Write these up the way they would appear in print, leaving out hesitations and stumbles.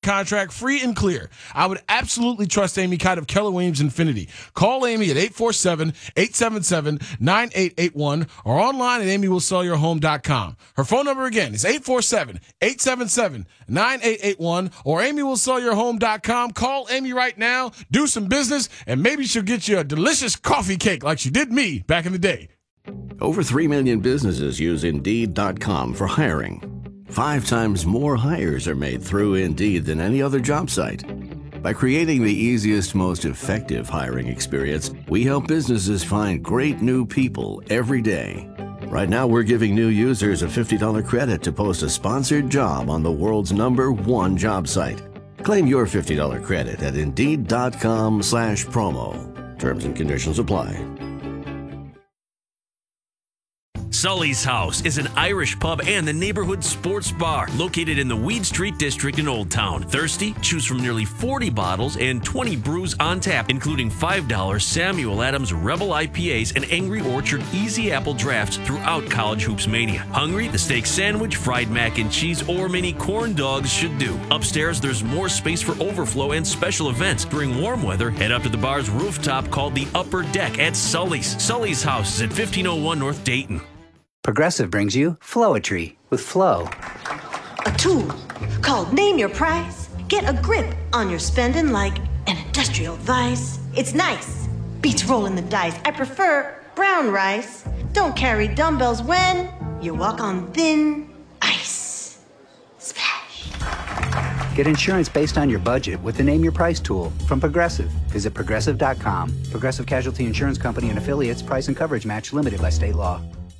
contract free and clear. I would absolutely trust Amy Kite of Keller Williams Infinity. Call Amy at 847-877-9881 or online at amywillsellyourhome.com. Her phone number again is 847-877-9881 or amywillsellyourhome.com. Call Amy right now, do some business, and maybe she'll get you a delicious coffee cake like she did me back in the day. Over 3 million businesses use Indeed.com for hiring. 5 times more hires are made through Indeed than any other job site. By creating the easiest, most effective hiring experience, we help businesses find great new people every day. Right now, we're giving new users a $50 credit to post a sponsored job on the world's #1 job site. Claim your $50 credit at Indeed.com/promo. Terms and conditions apply. Sully's House is an Irish pub and the neighborhood sports bar located in the Weed Street district in Old Town. Thirsty? Choose from nearly 40 bottles and 20 brews on tap, including $5 Samuel Adams Rebel IPAs and Angry Orchard Easy Apple Drafts throughout College Hoops Mania. Hungry? The steak sandwich, fried mac and cheese, or mini corn dogs should do. Upstairs, there's more space for overflow and special events. During warm weather, head up to the bar's rooftop called the Upper Deck at Sully's. Sully's House is at 1501 North Dayton. Progressive brings you Flowetry with Flow. A tool called Name Your Price. Get a grip on your spending like an industrial vice. It's nice. Beats rolling the dice. I prefer brown rice. Don't carry dumbbells when you walk on thin ice. Splash. Get insurance based on your budget with the Name Your Price tool from Progressive. Visit Progressive.com. Progressive Casualty Insurance Company and Affiliates. Price and coverage match limited by state law.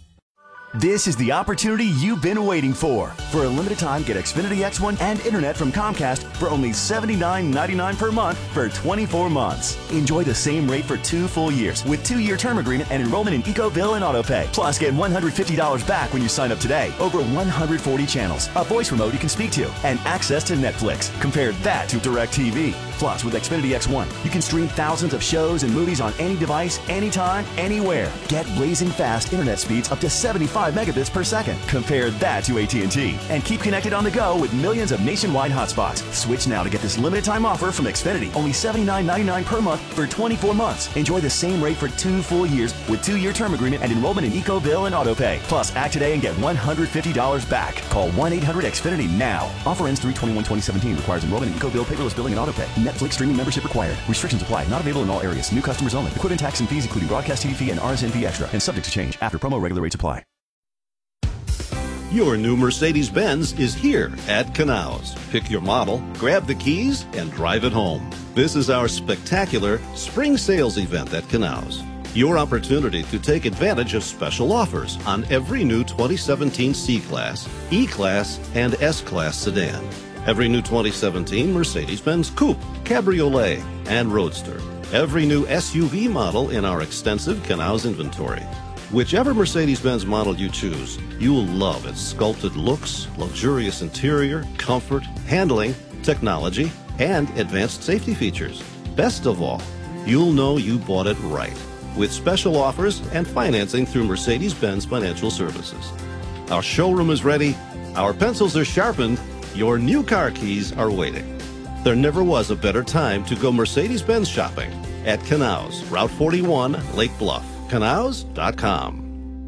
This is the opportunity you've been waiting for. For a limited time, get Xfinity X1 and internet from Comcast for only $79.99 per month for 24 months. Enjoy the same rate for 2 full years with 2-year term agreement and enrollment in EcoBill and AutoPay. Plus, get $150 back when you sign up today. Over 140 channels, a voice remote you can speak to, and access to Netflix. Compare that to DirecTV. Plus, with Xfinity X1, you can stream thousands of shows and movies on any device, anytime, anywhere. Get blazing fast internet speeds up to 75 megabits per second. Compare that to AT&T. And keep connected on the go with millions of nationwide hotspots. Switch now to get this limited time offer from Xfinity. Only $79.99 per month for 24 months. Enjoy the same rate for 2 full years with 2-year term agreement and enrollment in EcoBill and AutoPay. Plus, act today and get $150 back. Call 1-800-XFINITY now. Offer ends 3/21/2017. Requires enrollment in EcoBill, paperless billing, and AutoPay. Netflix streaming membership required. Restrictions apply. Not available in all areas. New customers only. Equipment tax and fees including broadcast TV fee and RSN fee extra. And subject to change. After promo, regular rates apply. Your new Mercedes-Benz is here at Canals. Pick your model, grab the keys, and drive it home. This is our spectacular spring sales event at Canals. Your opportunity to take advantage of special offers on every new 2017 C-Class, E-Class, and S-Class sedan. Every new 2017 Mercedes-Benz Coupe, Cabriolet, and Roadster. Every new SUV model in our extensive Canals inventory. Whichever Mercedes-Benz model you choose, you will love its sculpted looks, luxurious interior, comfort, handling, technology, and advanced safety features. Best of all, you'll know you bought it right, with special offers and financing through Mercedes-Benz Financial Services. Our showroom is ready, our pencils are sharpened, your new car keys are waiting. There never was a better time to go Mercedes-Benz shopping at Canals, Route 41, Lake Bluff. Canals.com.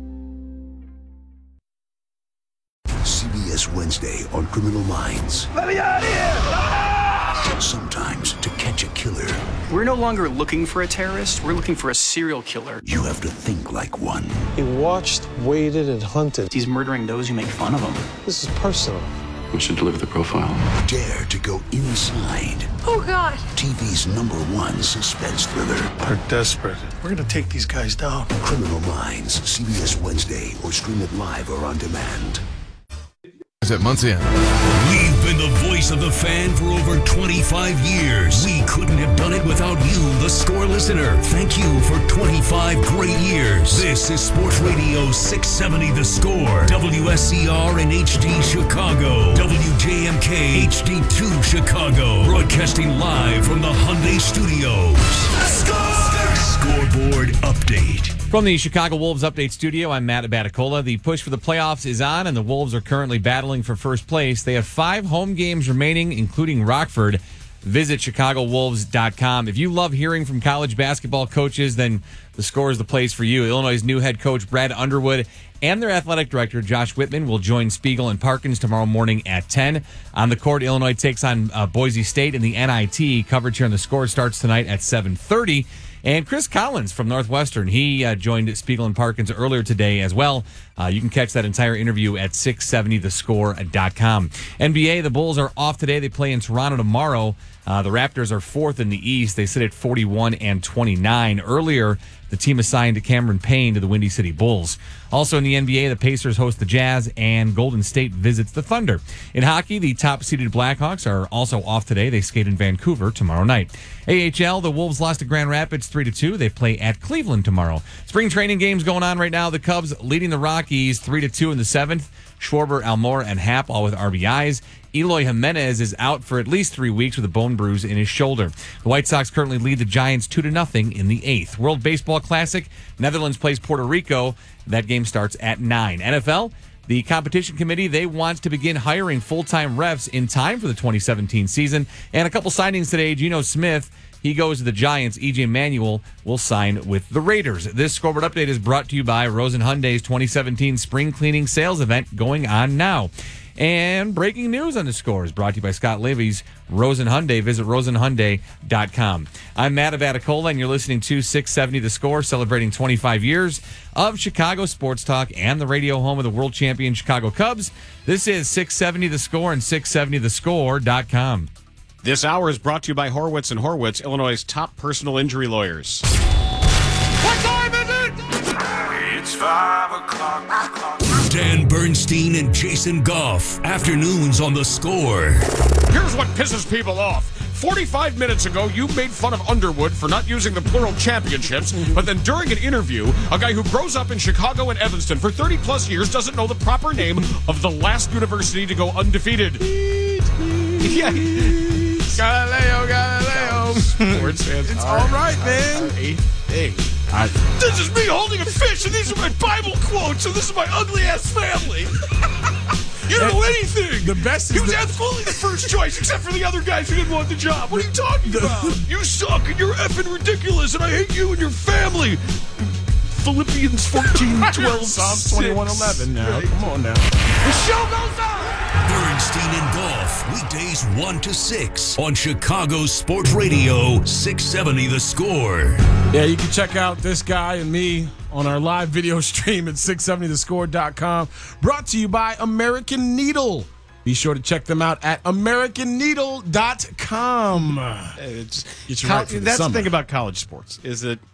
CBS Wednesday on Criminal Minds. Let me out of here! Sometimes to catch a killer, we're no longer looking for a terrorist, we're looking for a serial killer. you have to think like one. He watched, waited, and hunted. He's murdering those who make fun of him. This is personal. We should deliver the profile. Dare to go inside. Oh, God. TV's #1 suspense thriller. They're desperate. We're gonna take these guys down. Criminal Minds, CBS Wednesday, or stream it live or on demand. At Muncie. We've been the voice of the fan for over 25 years. We couldn't have done it without you, the Score listener. Thank you for 25 great years. This is Sports Radio 670 The Score, WSCR and HD Chicago, WJMK HD2 Chicago, broadcasting live from the Hyundai Studios. Score! Scoreboard update. From the Chicago Wolves Update Studio, I'm Matt Abaticola. The push for the playoffs is on, and the Wolves are currently battling for first place. They have 5 home games remaining, including Rockford. Visit ChicagoWolves.com. If you love hearing from college basketball coaches, then The Score is the place for you. Illinois' new head coach, Brad Underwood, and their athletic director, Josh Whitman, will join Spiegel and Parkins tomorrow morning at 10. On the court, Illinois takes on Boise State in the NIT. Coverage here on The Score starts tonight at 7:30. And Chris Collins from Northwestern, he joined Spiegel and Parkins earlier today as well. You can catch that entire interview at 670thescore.com. NBA, the Bulls are off today. They play in Toronto tomorrow. The Raptors are 4th in the East. They sit at 41-29. Earlier, the team assigned Cameron Payne to the Windy City Bulls. Also in the NBA, the Pacers host the Jazz, and Golden State visits the Thunder. In hockey, the top-seeded Blackhawks are also off today. They skate in Vancouver tomorrow night. AHL, the Wolves lost to Grand Rapids 3-2. They play at Cleveland tomorrow. Spring training games going on right now. The Cubs leading the Rockies 3-2 in the 7th. Schwarber, Almore, and Happ all with RBIs. Eloy Jimenez is out for at least 3 weeks with a bone bruise in his shoulder. The White Sox currently lead the Giants 2-0 in the 8th. World Baseball Classic, Netherlands plays Puerto Rico. That game starts at 9. NFL, the competition committee, they want to begin hiring full-time refs in time for the 2017 season. And a couple signings today. Geno Smith, he goes to the Giants. E.J. Manuel will sign with the Raiders. This Scoreboard Update is brought to you by Rosen Hyundai's 2017 Spring Cleaning Sales Event going on now. And breaking news on The Score is brought to you by Scott Levy's Rosen Hyundai. Visit rosenhyundai.com. I'm Matt Abaticola, and you're listening to 670 The Score, celebrating 25 years of Chicago sports talk and the radio home of the world champion Chicago Cubs. This is 670 The Score and 670thescore.com. This hour is brought to you by Horwitz & Horwitz, Illinois' top personal injury lawyers. What time is it? It's 5 o'clock. Dan Bernstein and Jason Goff. Afternoons on The Score. Here's what pisses people off. 45 minutes ago, you made fun of Underwood for not using the plural championships, but then during an interview, a guy who grows up in Chicago and Evanston for 30-plus years doesn't know the proper name of the last university to go undefeated. Yeah. Galileo. Sports fans. It's all right, man. Hey. This is me holding a fish, and these are my Bible quotes, and this is my ugly-ass family. You don't know anything. The best is he was absolutely the first choice, except for the other guys who didn't want the job. What are you talking about? You suck, and you're effing ridiculous, and I hate you and your family. Philippians 14:12. Psalms 21:11 now. Right. Come on now. The show goes on. Bernstein and Golf, weekdays 1 to 6 on Chicago Sports Radio 670 The Score. Yeah, you can check out this guy and me on our live video stream at 670thescore.com. Brought to you by American Needle. Be sure to check them out at AmericanNeedle.com. That's the thing about college sports is that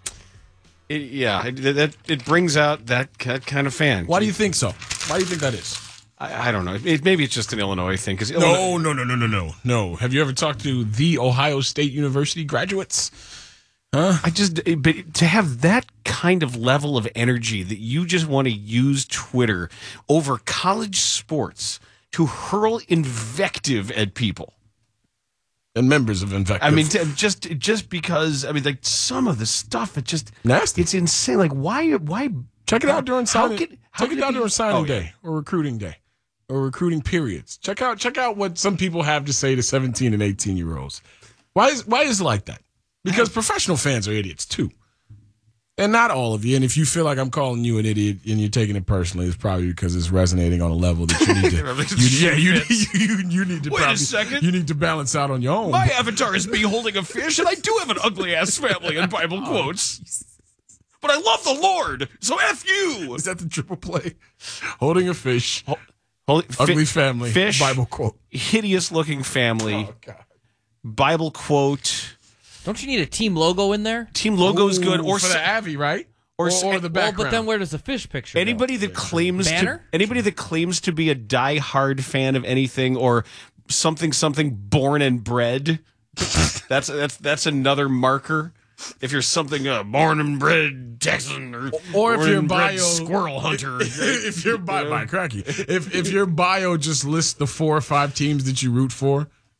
it brings out that kind of fan. Why do you think so? Why do you think that is? I don't know. Maybe it's just an Illinois thing. No. Have you ever talked to the Ohio State University graduates? Huh? But to have that kind of level of energy that you just want to use Twitter over college sports to hurl invective at people. And members of invective. I mean, just because, like some of the stuff, it just nasty. It's insane. Like, why? Check it out during signing. Check it out during signing day or recruiting day or recruiting periods. Check out what some people have to say to 17 and 18-year-olds. Why is it like that? Because professional fans are idiots too, and not all of you. And if you feel like I'm calling you an idiot and you're taking it personally, it's probably because it's resonating on a level that you need to. You need to. Wait a second. You need to balance out on your own. My avatar is me holding a fish, and I do have an ugly ass family in Bible quotes. But I love the Lord, so F you. Is that the triple play? Holding a fish, ugly family, fish, Bible quote, hideous looking family, Bible quote. Don't you need a team logo in there? Team logo is good, or for the Avi, right? Or the background. But then where does the fish picture anybody go? that claims Banner? Anybody that claims to be a die-hard fan of anything or something born and bred, that's another marker. If you're something born and bred Texan or if your bio squirrel hunter, if your bio just lists the 4 or 5 teams that you root for,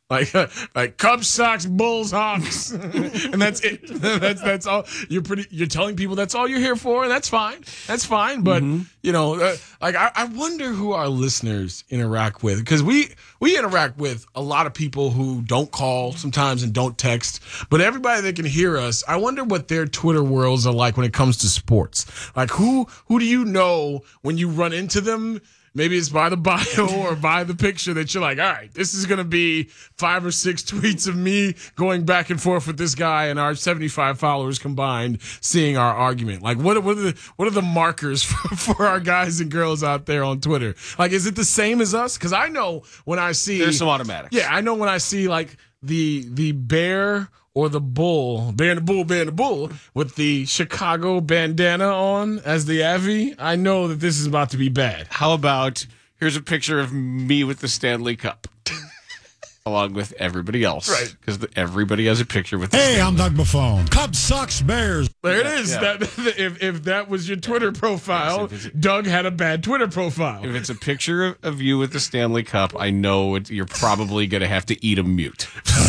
Like Cubs, Sox, Bulls, Hawks, and that's it. That's all. You're telling people that's all you're here for, and that's fine. That's fine. But I wonder who our listeners interact with, because we interact with a lot of people who don't call sometimes and don't text. But everybody that can hear us, I wonder what their Twitter worlds are like when it comes to sports. Like who do you know when you run into them? Maybe it's by the bio or by the picture that you're like, all right, this is going to be 5 or 6 tweets of me going back and forth with this guy and our 75 followers combined seeing our argument. Like, what are the markers for our guys and girls out there on Twitter? Like, is it the same as us? Because I know when I see... There's some automatics. Yeah, I know when I see, like, the bear... or the bull, bear and the bull, with the Chicago bandana on as the Avi, I know that this is about to be bad. How about, here's a picture of me with the Stanley Cup, along with everybody else. Right. Because everybody has a picture with the Hey, I'm Doug Buffone. Cubs, Sox, Bears. There it is. Yeah. If that was your Twitter profile, Doug had a bad Twitter profile. If it's a picture of you with the Stanley Cup, I know you're probably going to have to eat a mute.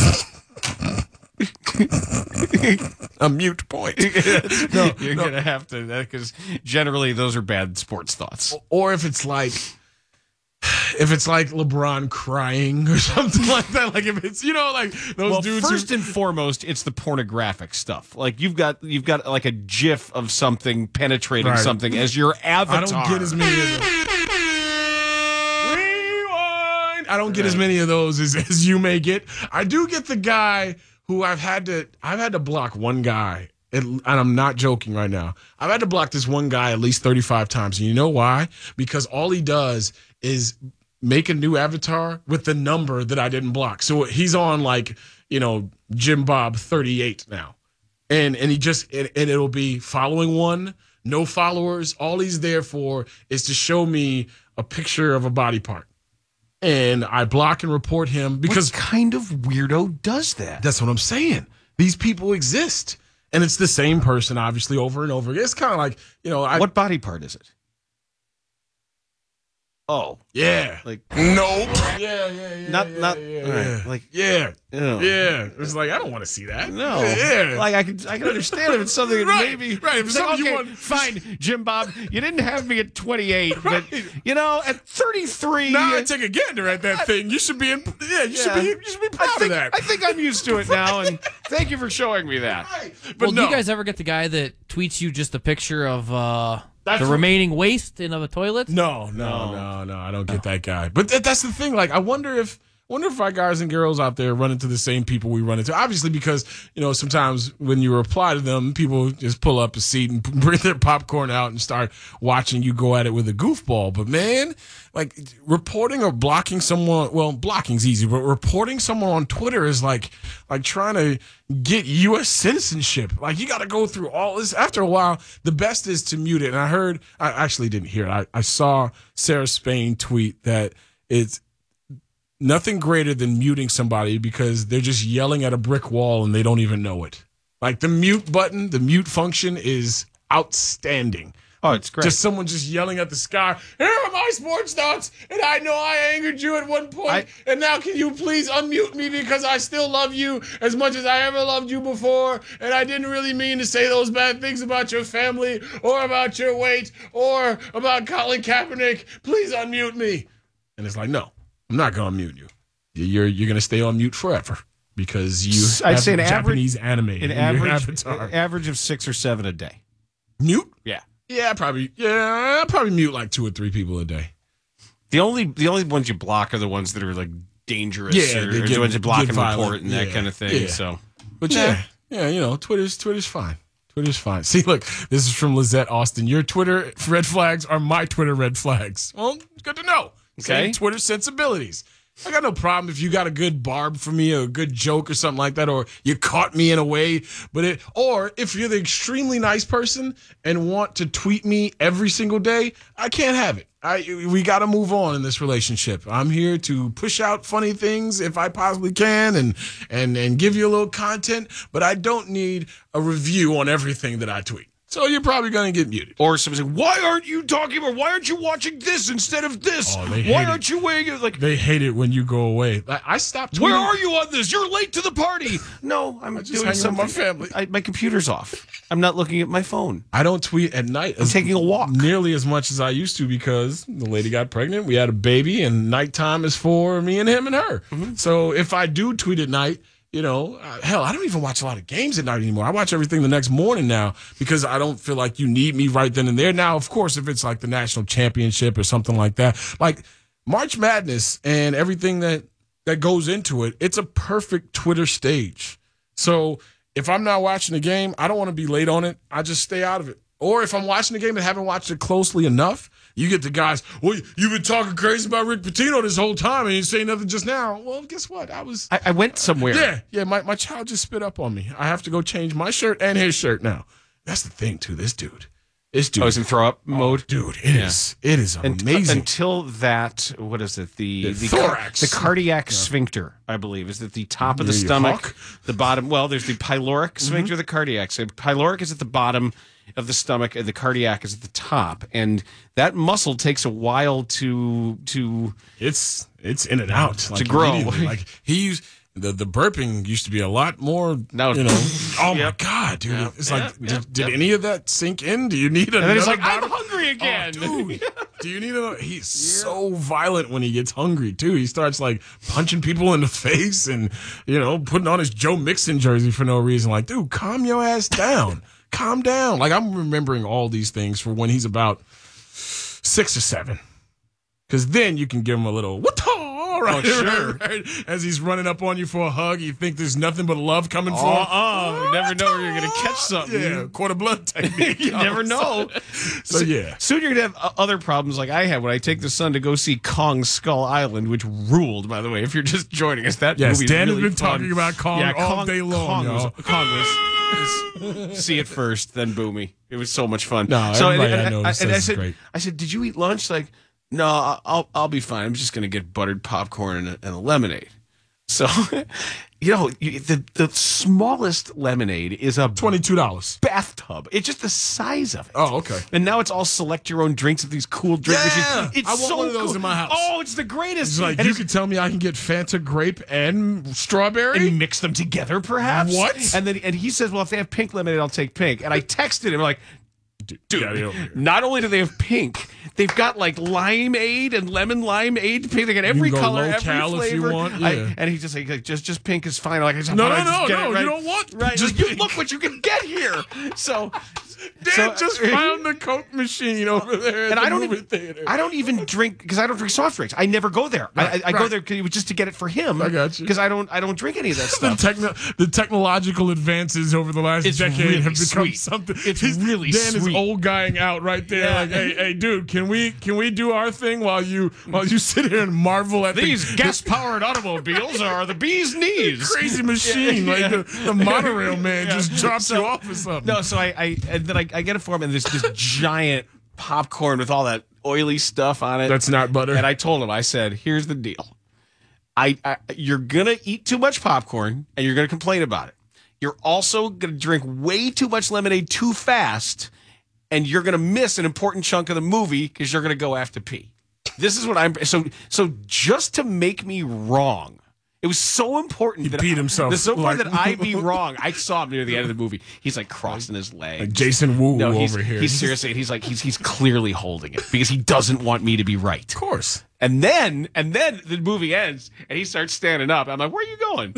A mute point. No, you're going to have to, because generally those are bad sports thoughts. Or if it's like LeBron crying or something like that, like if it's, like those dudes. First and foremost, it's the pornographic stuff. Like you've got like a GIF of something penetrating something as your avatar. I don't get as many of those. Rewind. I don't get as many of those as you may get. I do get the guy who I've had to block one guy, and I'm not joking right now. I've had to block this one guy at least 35 times. And you know why? Because all he does is make a new avatar with the number that I didn't block. So he's on Jim Bob 38 now. And he just, and it'll be following one, no followers. All he's there for is to show me a picture of a body part. And I block and report him because... What kind of weirdo does that? That's what I'm saying. These people exist. And it's the same person, obviously, over and over again. It's kind of like, what body part is it? Oh. Yeah. Like... Nope. Yeah. Not... Yeah. All right. Like... Yeah. Ew. Yeah. It's like, I don't want to see that. No. Yeah. Like, I can understand if it's something that maybe... Right. If it's something you want... Fine, Jim Bob. You didn't have me at 28, but, at 33... Now I take a gander at that thing. You should be in... Yeah, you should be proud of that. I think I'm used to it now, and thank you for showing me that. Right. But do you guys ever get the guy that tweets you just a picture of the remaining waste in a toilet? No. I don't get that guy. But that's the thing. Like, I wonder if our guys and girls out there run into the same people we run into. Obviously, because, sometimes when you reply to them, people just pull up a seat and bring their popcorn out and start watching you go at it with a goofball. But, man, like, reporting or blocking someone, well, blocking's easy, but reporting someone on Twitter is like trying to get U.S. citizenship. Like, you got to go through all this. After a while, the best is to mute it. And I actually didn't hear it. I saw Sarah Spain tweet that it's nothing greater than muting somebody because they're just yelling at a brick wall and they don't even know it. Like, the mute button, the mute function is outstanding. Oh, it's great. Just someone just yelling at the sky, here are my sports thoughts, and I know I angered you at one point, and now can you please unmute me because I still love you as much as I ever loved you before, and I didn't really mean to say those bad things about your family or about your weight or about Colin Kaepernick. Please unmute me. And it's like, no, I'm not going to mute you. You're going to stay on mute forever because you I'd have say Japanese anime in your avatar. An average of 6 or 7 a day. Mute? Yeah. Yeah, I'll probably mute like 2 or 3 people a day. The only ones you block are the ones that are like dangerous, or the ones you block and report and that kind of thing. Yeah. So, but Twitter's fine. Twitter's fine. See, look, this is from Lizette Austin. Your Twitter red flags are my Twitter red flags. Well, good to know. Okay. Same Twitter sensibilities. I got no problem if you got a good barb for me or a good joke or something like that, or you caught me in a way. Or if you're the extremely nice person and want to tweet me every single day, I can't have it. We got to move on in this relationship. I'm here to push out funny things if I possibly can and give you a little content, but I don't need a review on everything that I tweet. So you're probably going to get muted. Or somebody saying, why aren't you talking about, why aren't you watching this instead of this? Oh, they why hate aren't you waiting? Like, They hate it when you go away. I stopped tweeting. where are you on this? You're late to the party. No, I'm just doing hanging something. with my family. My computer's off. I'm not looking at my phone. I don't tweet at night. I'm taking a walk. Nearly as much as I used to because the lady got pregnant. We had a baby, and nighttime is for me and him and her. Mm-hmm. So if I do tweet at night, hell, I don't even watch a lot of games at night anymore. I watch everything the next morning now because I don't feel like you need me right then and there. Now, of course, if it's like the national championship or something like that, like March Madness and everything that goes into it, it's a perfect Twitter stage. So if I'm not watching the game, I don't want to be late on it. I just stay out of it. Or if I'm watching the game and haven't watched it closely enough, you get the guys, well, you've been talking crazy about Rick Pitino this whole time and you say nothing just now. Well, guess what? I went somewhere. Yeah, my child just spit up on me. I have to go change my shirt and his shirt now. That's the thing, too. This dude. Oh, he's in throw up mode? Dude, it is amazing. Until that, what is it? The thorax. The cardiac sphincter, I believe, is at the top of the stomach. The bottom, well, there's the pyloric sphincter, the cardiac. So pyloric is at the bottom of the stomach, and the cardiac is at the top. And that muscle takes a while to it's in and out. To grow. Like the burping used to be a lot more. Now, oh my God, dude! Yeah. It's like, did any of that sink in? Do you need another? And then he's like, bottle? I'm hungry again, dude. Do you need another? He's so violent when he gets hungry too. He starts like punching people in the face and putting on his Joe Mixon jersey for no reason. Like, dude, calm your ass down. Calm down. Like, I'm remembering all these things for when he's about 6 or 7. Because then you can give him a little, right, sure. Right, as he's running up on you for a hug, you think there's nothing but love coming for him. You never know where you're going to catch something. Yeah, quarter blood technique. You never know. So, yeah. Soon you're going to have other problems like I had when I take the son to go see Kong Skull Island, which ruled, by the way, if you're just joining us. That movie Dan really has been fun. talking about Kong all day long, y'all. Kong was see it first, then Boomy. It was so much fun. No, so everybody I know says it's said, great. I said, did you eat lunch? Like, no, I'll be fine. I'm just going to get buttered popcorn and a lemonade. So, the smallest lemonade is a $22 bathtub. It's just the size of it. Oh, okay. And now it's all select your own drinks at these cool drink machines. It's I want so one of those cool. in my house. Oh, it's the greatest. It's like, and you can tell me I can get Fanta grape and strawberry? And mix them together, perhaps? What? And he says, well, if they have pink lemonade, I'll take pink. And I texted him, like, dude, not only do they have pink, they've got like limeade and lemon limeade pink. They got every You can go color, low every cal flavor. if you want, yeah. And he's just like, just pink is fine. Like, No, right. you don't want right. just Like, you look what you can get here. So, Dan just found the Coke machine over there at and the I don't movie even, theater. I don't even drink because I don't drink soft drinks. I never go there. I go there just to get it for him. I got you. Because I don't drink any of that stuff. The technological advances over the last decade really have become sweet. something. It's really Dan sweet. is old guying out right there. Yeah. Like, hey, dude, can we do our thing while you sit here and marvel at These gas-powered automobiles are the bee's knees. Crazy machine, Yeah. like the monorail man just drops you off or something. No, so I get it for him, and there's this giant popcorn with all that oily stuff on it. That's not butter. And I told him, I said, here's the deal. You're gonna eat too much popcorn, and you're gonna complain about it. You're also gonna drink way too much lemonade too fast, and you're gonna miss an important chunk of the movie because you're gonna go have to pee. This is what I'm so just to make me wrong. It was so important He beat himself. It's so important that I be wrong. I saw him near the end of the movie. He's like crossing his legs. Like Jason Wu over here. He's seriously, he's clearly holding it because he doesn't want me to be right. Of course. And then the movie ends and he starts standing up. I'm like, where are you going?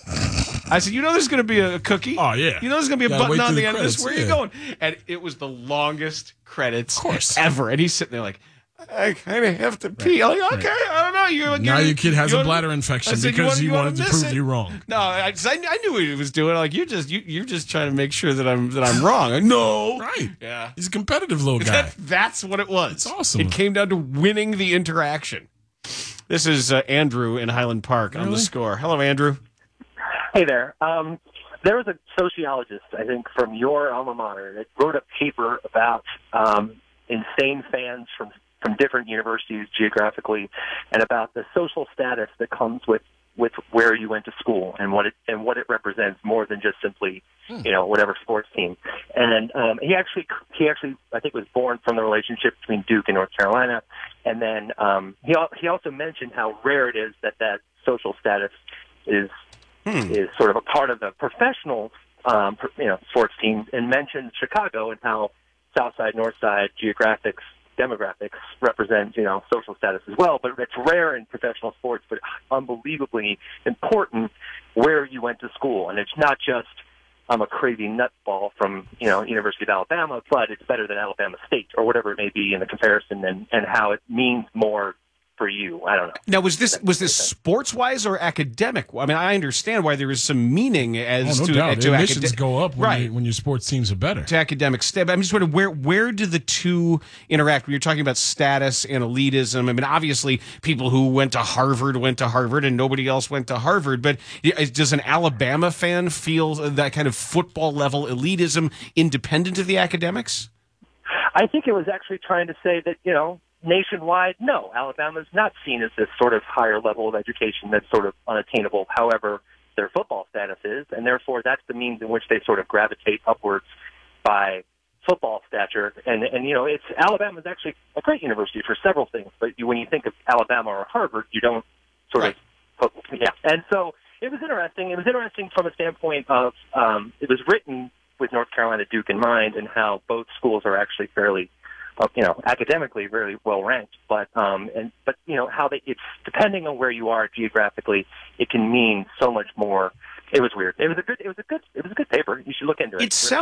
I said, there's going to be a cookie. Oh, yeah. There's going to be a Gotta button wait on through the the end of this. credits, Where are you yeah. going? And it was the longest credits Of course. ever. And he's sitting there like, I kind of have to pee. I'm like, okay, I don't know. Now your kid has a bladder infection because he wanted to prove you wrong. No, I knew what he was doing. Like you're just trying to make sure that I'm wrong. Like, no, Right. Yeah, He's a competitive little guy. that's what it was. It's awesome. It came down to winning the interaction. This is Andrew in Highland Park on the Score. Hello, Andrew. Hey there. There was a sociologist, I think, from your alma mater that wrote a paper about insane fans from different universities geographically and about the social status that comes with with where you went to school and what it represents more than just simply, whatever sports team. And he actually I think was born from the relationship between Duke and North Carolina. And then he also mentioned how rare it is that social status is sort of a part of the professional sports team, and mentioned Chicago and how South Side, North Side demographics represent, social status as well, but it's rare in professional sports, but unbelievably important where you went to school. And it's not just, I'm a crazy nutball from, University of Alabama, but it's better than Alabama State or whatever it may be in the comparison, and how it means more for you. I don't know. Now, was this sports wise or academic? I mean, I understand why there is some meaning as no to doubt. to Admissions go up when your sports teams are better. To academic state. I'm just wondering where do the two interact? When you're talking about status and elitism, I mean, obviously people who went to Harvard, and nobody else went to Harvard. But does an Alabama fan feel that kind of football level elitism independent of the academics? I think it was actually trying to say that, nationwide, no, Alabama's not seen as this sort of higher level of education that's sort of unattainable. However, their football status is, and therefore that's the means in which they sort of gravitate upwards by football stature. And it's Alabama's actually a great university for several things, but when you think of Alabama or Harvard, you don't sort of, And so it was interesting. It was interesting from a standpoint of it was written with North Carolina Duke in mind, and how both schools are actually fairly academically very well ranked, but how it's depending on where you are geographically, it can mean so much more. It was weird. It was a good paper. You should look into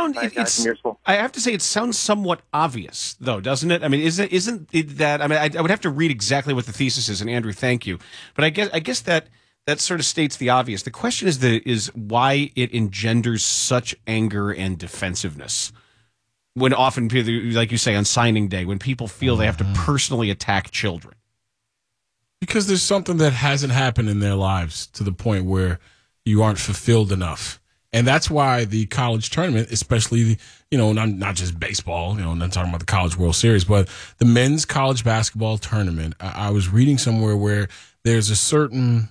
it. I have to say, it sounds somewhat obvious, though, doesn't it? I mean, isn't it that? I mean, I would have to read exactly what the thesis is. And Andrew, thank you, but I guess that sort of states the obvious. The question is why it engenders such anger and defensiveness. When often, like you say, on signing day, when people feel they have to personally attack children. Because there's something that hasn't happened in their lives to the point where you aren't fulfilled enough. And that's why the college tournament, especially, not just baseball, not talking about the College World Series, but the men's college basketball tournament. I was reading somewhere where there's a certain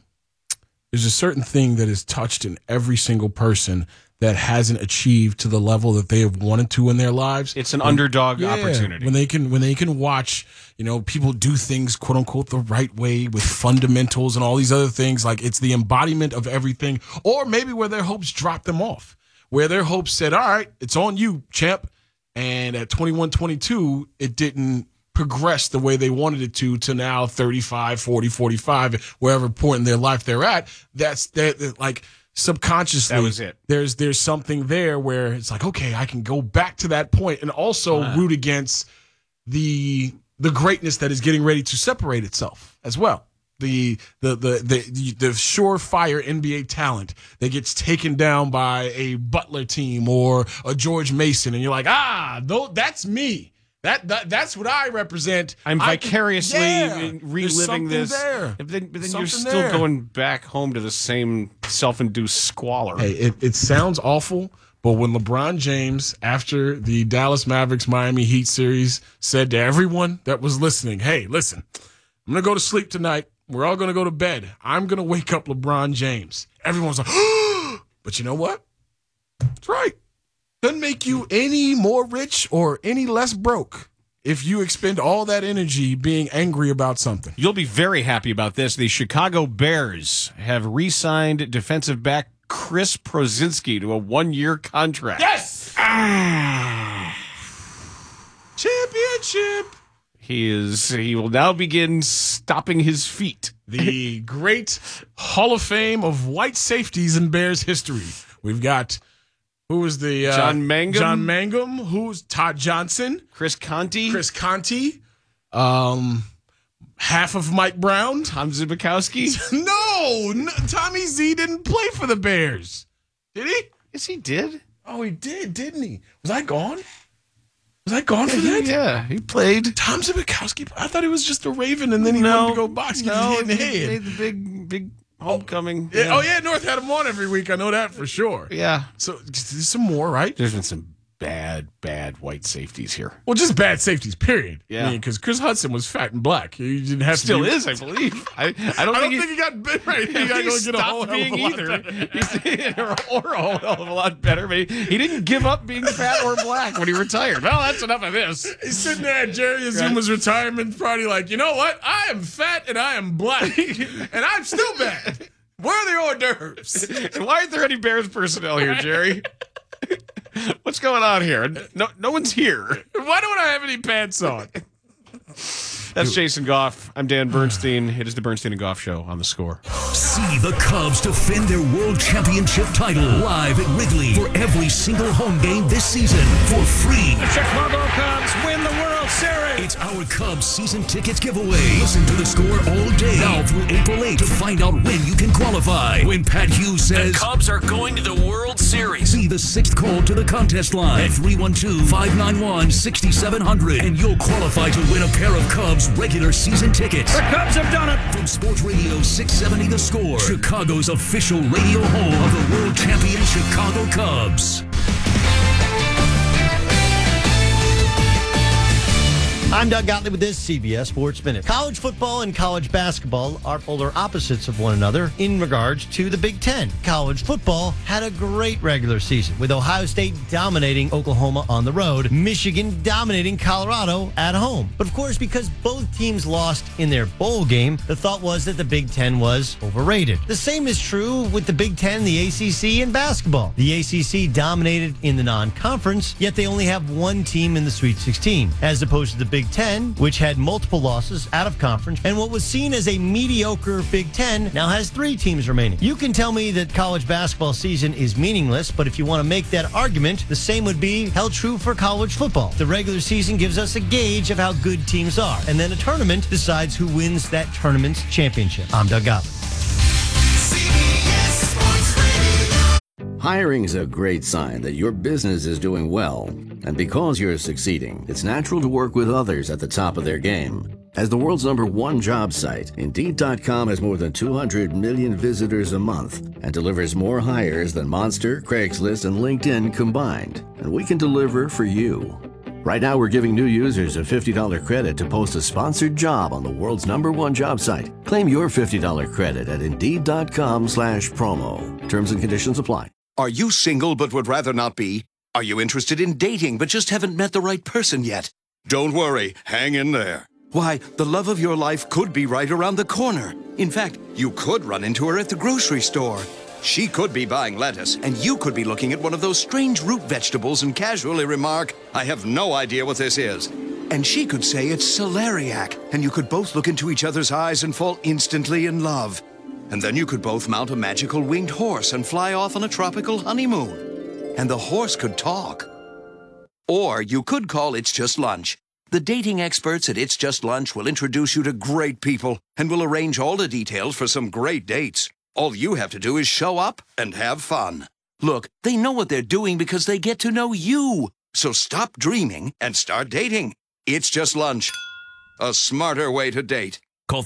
thing that is touched in every single person that hasn't achieved to the level that they have wanted to in their lives. It's an underdog opportunity. When they can watch, people do things, quote unquote, the right way with fundamentals and all these other things. Like, it's the embodiment of everything. Or maybe where their hopes dropped them off, where their hopes said, all right, it's on you, champ. And at 21-22, it didn't progress the way they wanted it to now 35, 40, 45, wherever point in their life they're at. That's like, subconsciously, that was it. There's something there where it's like, okay, I can go back to that point and also root against the greatness that is getting ready to separate itself as well. The surefire NBA talent that gets taken down by a Butler team or a George Mason, and you're like, that's me. That's what I represent. I'm vicariously reliving this. But then you're still going back home to the same self-induced squalor. Hey, it sounds awful, but when LeBron James, after the Dallas Mavericks-Miami Heat series, said to everyone that was listening, hey, listen, I'm going to go to sleep tonight. We're all going to go to bed. I'm going to wake up LeBron James. Everyone's like, but you know what? That's right. Doesn't make you any more rich or any less broke if you expend all that energy being angry about something. You'll be very happy about this. The Chicago Bears have re-signed defensive back Chris Prozinski to a 1-year contract. Yes! Championship! He will now begin stopping his feet. The great Hall of Fame of white safeties in Bears history. We've got... Who was the John Mangum? John Mangum. Who's Todd Johnson? Chris Conti. Half of Mike Brown. Tom Zbikowski. No, Tommy Z didn't play for the Bears. Did he? Yes, he did. Oh, he did, didn't he? Was I gone? Was I gone for that? Yeah, he played. Tom Zbikowski. I thought he was just a Raven, and then he wanted to go boxing. No, in the head. Made the big homecoming. Yeah. Oh, yeah, North had him on every week. I know that for sure. Yeah. So there's some more, right? There's been some bad white safeties here. Well, just bad safeties, period. Yeah. Because Chris Hudson was fat and black. He didn't have Still to be, is, I believe. I don't think he got bit right. He got to get a whole hell of a lot better. or a whole hell of a lot better. But he didn't give up being fat or black when he retired. Well, that's enough of this. He's sitting there at Jerry Azuma's retirement party like, you know what? I am fat and I am black. And I'm stistill bad. Where are the hors d'oeuvres? And why aren't there any Bears personnel here, Jerry? What's going on here? No one's here. Why don't I have any pants on? That's Jason Goff. I'm Dan Bernstein. It is the Bernstein and Goff Show on The Score. See the Cubs defend their World Championship title live at Wrigley for every single home game this season for free. The Chicago Cubs win the World Series. It's our Cubs season tickets giveaway. Listen to The Score all day now through April 8 to find out when you can qualify. When Pat Hughes says the Cubs are going to the World Series, be the sixth call to the contest line at 312-591-6700 and you'll qualify to win a pair of Cubs regular season tickets. The Cubs have done it. From Sports Radio 670 The Score, Chicago's official radio home of the world champion Chicago Cubs. I'm Doug Gottlieb with this CBS Sports Minute. College football and college basketball are polar opposites of one another in regards to the Big Ten. College football had a great regular season, with Ohio State dominating Oklahoma on the road, Michigan dominating Colorado at home. But of course, because both teams lost in their bowl game, the thought was that the Big Ten was overrated. The same is true with the Big Ten, the ACC, and basketball. The ACC dominated in the non-conference, yet they only have one team in the Sweet 16, as opposed to the Big Ten, which had multiple losses out of conference, and what was seen as a mediocre Big Ten now has 3 teams remaining. You can tell me that college basketball season is meaningless, but if you want to make that argument, the same would be held true for college football. The regular season gives us a gauge of how good teams are, and then a tournament decides who wins that tournament's championship. I'm Doug Gottlieb. Hiring's a great sign that your business is doing well. And because you're succeeding, it's natural to work with others at the top of their game. As the world's #1 job site, Indeed.com has more than 200 million visitors a month and delivers more hires than Monster, Craigslist, and LinkedIn combined. And we can deliver for you. Right now, we're giving new users a $50 credit to post a sponsored job on the world's #1 job site. Claim your $50 credit at Indeed.com/promo. Terms and conditions apply. Are you single but would rather not be? Are you interested in dating but just haven't met the right person yet? Don't worry, hang in there. Why, the love of your life could be right around the corner. In fact, you could run into her at the grocery store. She could be buying lettuce, and you could be looking at one of those strange root vegetables and casually remark, I have no idea what this is. And she could say it's celeriac, and you could both look into each other's eyes and fall instantly in love. And then you could both mount a magical winged horse and fly off on a tropical honeymoon. And the horse could talk. Or you could call It's Just Lunch. The dating experts at It's Just Lunch will introduce you to great people and will arrange all the details for some great dates. All you have to do is show up and have fun. Look, they know what they're doing because they get to know you. So stop dreaming and start dating. It's Just Lunch. A smarter way to date. Call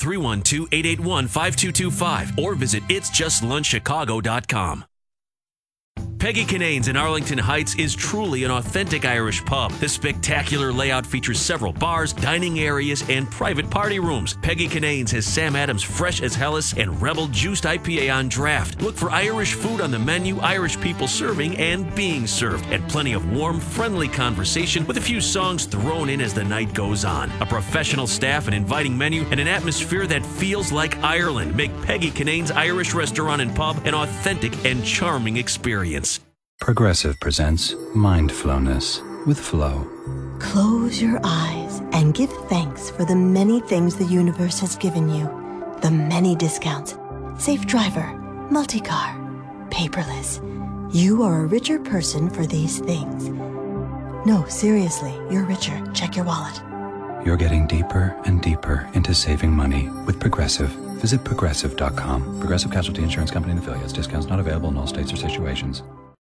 312-881-5225 or visit itsjustlunchchicago.com. Peggy Canane's in Arlington Heights is truly an authentic Irish pub. The spectacular layout features several bars, dining areas, and private party rooms. Peggy Canane's has Sam Adams Fresh as Hellas and Rebel Juiced IPA on draft. Look for Irish food on the menu, Irish people serving and being served, and plenty of warm, friendly conversation with a few songs thrown in as the night goes on. A professional staff, an inviting menu, and an atmosphere that feels like Ireland make Peggy Canane's Irish restaurant and pub an authentic and charming experience. Progressive presents Mindfulness with Flow. Close your eyes and give thanks for the many things the universe has given you. The many discounts. Safe driver, multi-car, paperless. You are a richer person for these things. No, seriously, you're richer. Check your wallet. You're getting deeper and deeper into saving money with Progressive. Visit Progressive.com. Progressive Casualty Insurance Company and affiliates. Discounts not available in all states or situations.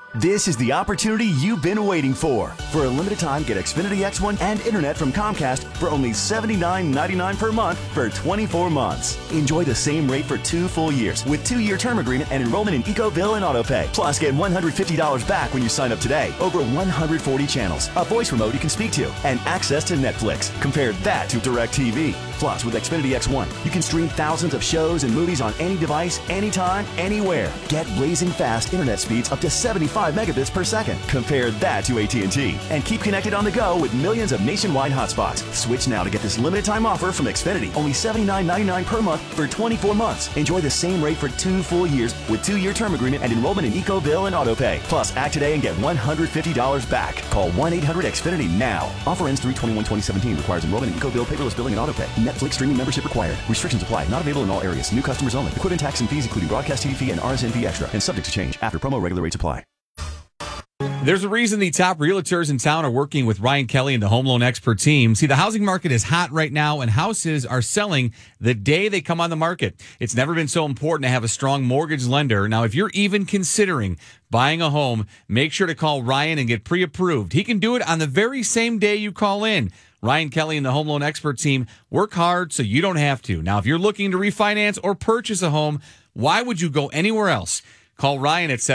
This is the opportunity you've been waiting for. For a limited time, get Xfinity X1 and internet from Comcast for only $79.99 per month for 24 months. Enjoy the same rate for 2 full years with 2-year term agreement and enrollment in EcoBill and AutoPay. Plus, get $150 back when you sign up today. Over 140 channels, a voice remote you can speak to, and access to Netflix. Compare that to DirecTV. Plus, with Xfinity X1, you can stream thousands of shows and movies on any device, anytime, anywhere. Get blazing fast internet speeds up to 75 megabits per second. Compare that to AT&T. And keep connected on the go with millions of nationwide hotspots. Switch now to get this limited time offer from Xfinity. Only $79.99 per month for 24 months. Enjoy the same rate for 2 full years with 2-year term agreement and enrollment in EcoBill and AutoPay. Plus, act today and get $150 back. Call 1-800-XFINITY now. Offer ends 3/21/2017. Requires enrollment in EcoBill, paperless billing, and AutoPay. Netflix streaming membership required. Restrictions apply. Not available in all areas. New customers only. Equipment tax and fees including broadcast TV fee and RSN fee extra. And subject to change. After promo, regular rates apply. There's a reason the top realtors in town are working with Ryan Kelly and the Home Loan Expert team. See, the housing market is hot right now, and houses are selling the day they come on the market. It's never been so important to have a strong mortgage lender. Now, if you're even considering buying a home, make sure to call Ryan and get pre-approved. He can do it on the very same day you call in. Ryan Kelly and the Home Loan Expert team work hard so you don't have to. Now, if you're looking to refinance or purchase a home, why would you go anywhere else? Call Ryan at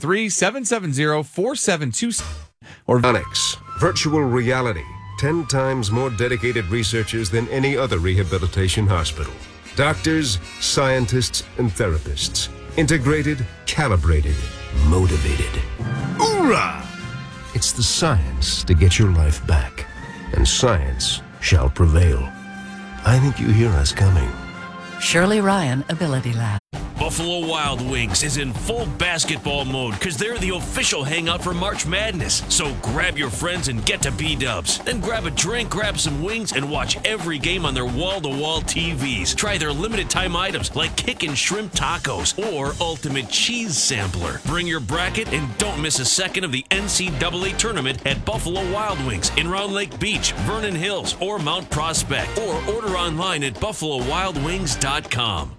773-770-4727 or Onyx, virtual reality, 10 times more dedicated researchers than any other rehabilitation hospital. Doctors, scientists, and therapists. Integrated, calibrated, motivated. Hoorah! It's the science to get your life back, and science shall prevail. I think you hear us coming. Shirley Ryan Ability Lab. Buffalo Wild Wings is in full basketball mode because they're the official hangout for March Madness. So grab your friends and get to B-Dubs. Then grab a drink, grab some wings, and watch every game on their wall-to-wall TVs. Try their limited-time items like Kickin' Shrimp Tacos or Ultimate Cheese Sampler. Bring your bracket and don't miss a second of the NCAA tournament at Buffalo Wild Wings in Round Lake Beach, Vernon Hills, or Mount Prospect. Or order online at BuffaloWildWings.com.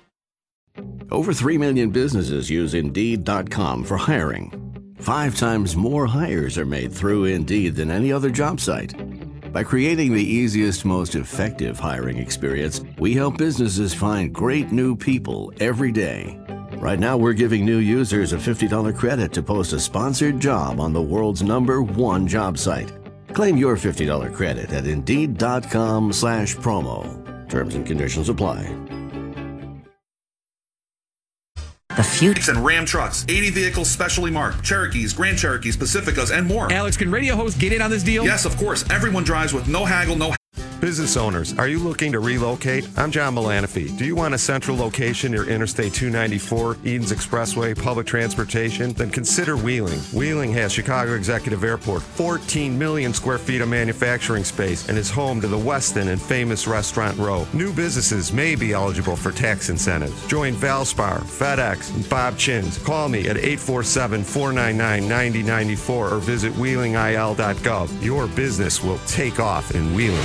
Over 3 million businesses use Indeed.com for hiring. 5 times more hires are made through Indeed than any other job site. By creating the easiest, most effective hiring experience, we help businesses find great new people every day. Right now, we're giving new users a $50 credit to post a sponsored job on the world's #1 job site. Claim your $50 credit at Indeed.com/promo. Terms and conditions apply. The future. And Ram trucks, 80 vehicles specially marked, Cherokees, Grand Cherokees, Pacificas, and more. Alex, can radio hosts get in on this deal? Yes, of course. Everyone drives with no haggle, no. Business owners, are you looking to relocate? I'm John Milanofi. Do you want a central location near Interstate 294, Edens Expressway, public transportation? Then consider Wheeling. Wheeling has Chicago Executive Airport, 14 million square feet of manufacturing space, and is home to the Westin and famous Restaurant Row. New businesses may be eligible for tax incentives. Join Valspar, FedEx, and Bob Chins. Call me at 847-499-9094 or visit wheelingil.gov. Your business will take off in Wheeling.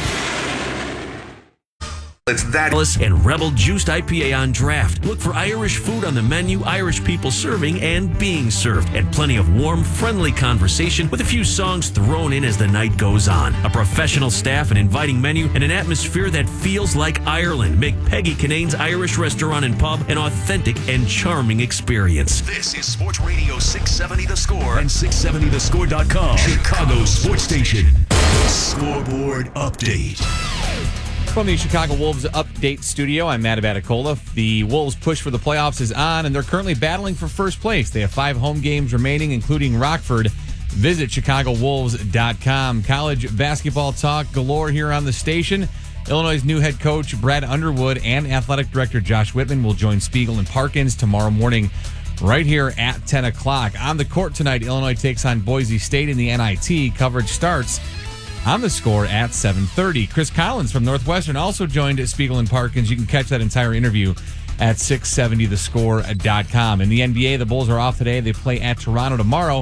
It's that and Rebel Juiced IPA on draft. Look for Irish food on the menu, Irish people serving and being served, and plenty of warm, friendly conversation with a few songs thrown in as the night goes on. A professional staff, an inviting menu, and an atmosphere that feels like Ireland make Peggy Kinane's Irish Restaurant and Pub an authentic and charming experience. This is Sports Radio 670 The Score and 670thescore.com. Chicago Sports Station. Scoreboard update. From the Chicago Wolves Update Studio, I'm Matt Abaticola. The Wolves' push for the playoffs is on, and they're currently battling for first place. They have 5 home games remaining, including Rockford. Visit ChicagoWolves.com. College basketball talk galore here on the station. Illinois' new head coach, Brad Underwood, and athletic director Josh Whitman will join Spiegel and Parkins tomorrow morning right here at 10 o'clock. On the court tonight, Illinois takes on Boise State in the NIT. Coverage starts on the Score at 7:30. Chris Collins from Northwestern also joined Spiegel and Parkins. You can catch that entire interview at 670thescore.com. In the NBA, the Bulls are off today. They play at Toronto tomorrow.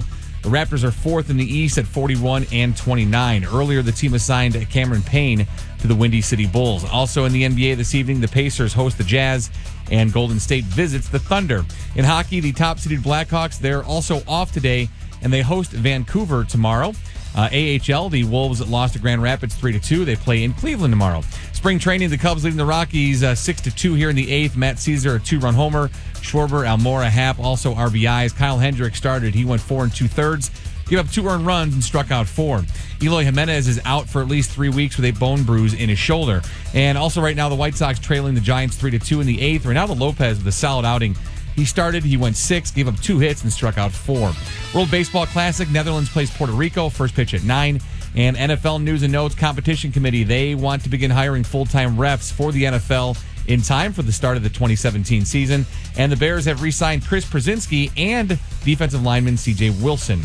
The Raptors are fourth in the East at 41 and 29. Earlier, the team assigned Cameron Payne to the Windy City Bulls. Also in the NBA this evening, the Pacers host the Jazz and Golden State visits the Thunder. In hockey, the top-seeded Blackhawks, they're also off today, and they host Vancouver tomorrow. AHL, the Wolves lost to Grand Rapids 3-2. They play in Cleveland tomorrow. Spring training, the Cubs leading the Rockies 6-2 here in the 8th. Matt Caesar, a 2-run homer. Schwarber, Almora, Happ, also RBIs. Kyle Hendricks started. He went 4 2/3. Gave up 2 earned runs and struck out 4. Eloy Jimenez is out for at least 3 weeks with a bone bruise in his shoulder. And also right now, the White Sox trailing the Giants 3-2 in the 8th. Reynaldo Lopez with a solid outing. He started, he went 6, gave up 2 hits, and struck out 4. World Baseball Classic, Netherlands plays Puerto Rico, first pitch at 9. And NFL News and Notes Competition Committee, they want to begin hiring full-time refs for the NFL in time for the start of the 2017 season. And the Bears have re-signed Chris Przinski and defensive lineman C.J. Wilson.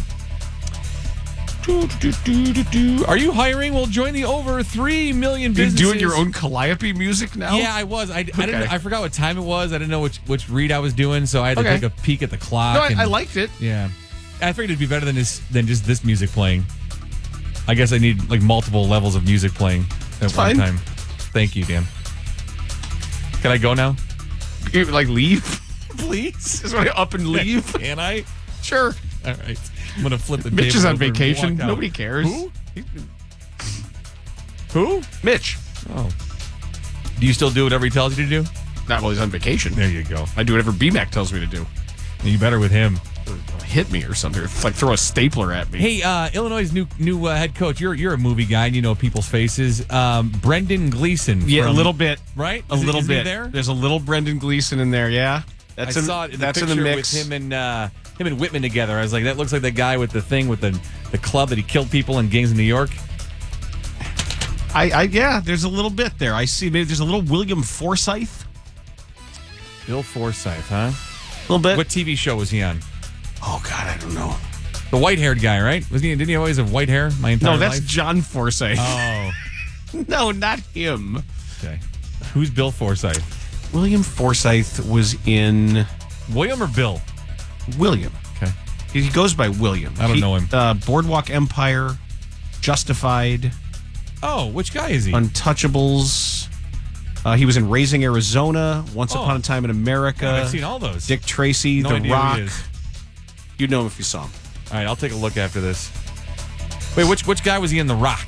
Are you hiring? Well, join the over 3 million businesses. You're doing your own Calliope music now? Yeah, I was. I didn't. I forgot what time it was. I didn't know which read I was doing, so I had to take a peek at the clock. No, I liked it. Yeah, I figured it'd be better than just this music playing. I guess I need like multiple levels of music playing at one time. Thank you, Dan. Can I go now? You, like leave, please? Just want to up and leave? Can I? Sure. All right. I'm gonna flip the. Mitch table is on over and vacation. walk out. Nobody cares. Who? Mitch. Oh. Do you still do whatever he tells you to do? Not while he's on vacation. There you go. I do whatever BMAC tells me to do. You better with him. Hit me or something. It's like throw a stapler at me. Hey, Illinois' new head coach. You're a movie guy and you know people's faces. Brendan Gleeson. Yeah, a little bit. Right? A little bit. There? There's a little Brendan Gleeson in there. Yeah, I saw it in the picture with him and Whitman together. I was like, that looks like the guy with the thing with the club that he killed people in gangs in New York. Yeah, there's a little bit there. I see. Maybe there's a little William Forsythe. Bill Forsythe, huh? A little bit. What TV show was he on? Oh God, I don't know. The white-haired guy, right? Didn't he always have white hair my entire life? No, that's John Forsythe. Oh. No, not him. Okay. Who's Bill Forsythe? William Forsythe was in... William or Bill? William. Okay. He goes by William. I don't know him. Boardwalk Empire, Justified. Oh, which guy is he? Untouchables. He was in Raising Arizona, Once Upon a Time in America. Yeah, I've seen all those. Dick Tracy, No The idea Rock. who he is. You'd know him if you saw him. All right, I'll take a look after this. Wait, which guy was he in The Rock?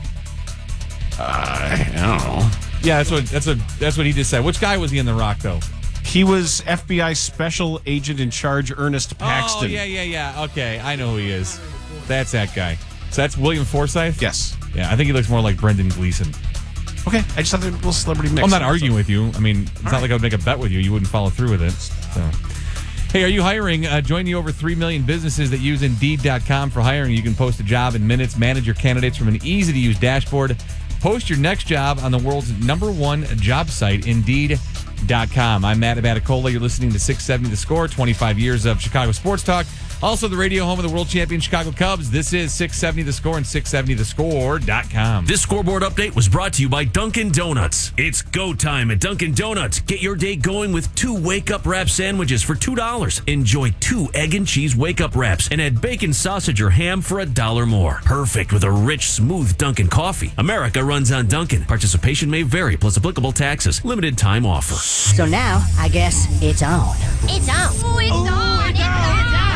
I don't know. Yeah, that's what he just said. Which guy was he in The Rock though? He was FBI Special Agent in Charge Ernest Paxton. Oh, yeah. Okay, I know who he is. That's that guy. So that's William Forsythe? Yes. Yeah, I think he looks more like Brendan Gleeson. Okay, I just thought they were a little celebrity mix. I'm not arguing with you. I mean, it's not like I would make a bet with you. You wouldn't follow through with it. So, hey, are you hiring? Join the over 3 million businesses that use Indeed.com for hiring. You can post a job in minutes, manage your candidates from an easy-to-use dashboard. Post your next job on the world's #1 job site, Indeed.com. I'm Matt Abaticola. You're listening to 670 The Score, 25 years of Chicago sports talk. Also, the radio home of the world champion Chicago Cubs. This is 670 The Score and 670thescore.com. This scoreboard update was brought to you by Dunkin' Donuts. It's go time at Dunkin' Donuts. Get your day going with 2 wake-up wrap sandwiches for $2. Enjoy 2 egg and cheese wake-up wraps and add bacon, sausage, or ham for $1 more. Perfect with a rich, smooth Dunkin' coffee. America runs on Dunkin'. Participation may vary, plus applicable taxes. Limited time offer. So now, I guess it's on. It's on. Oh, it's on. It's on.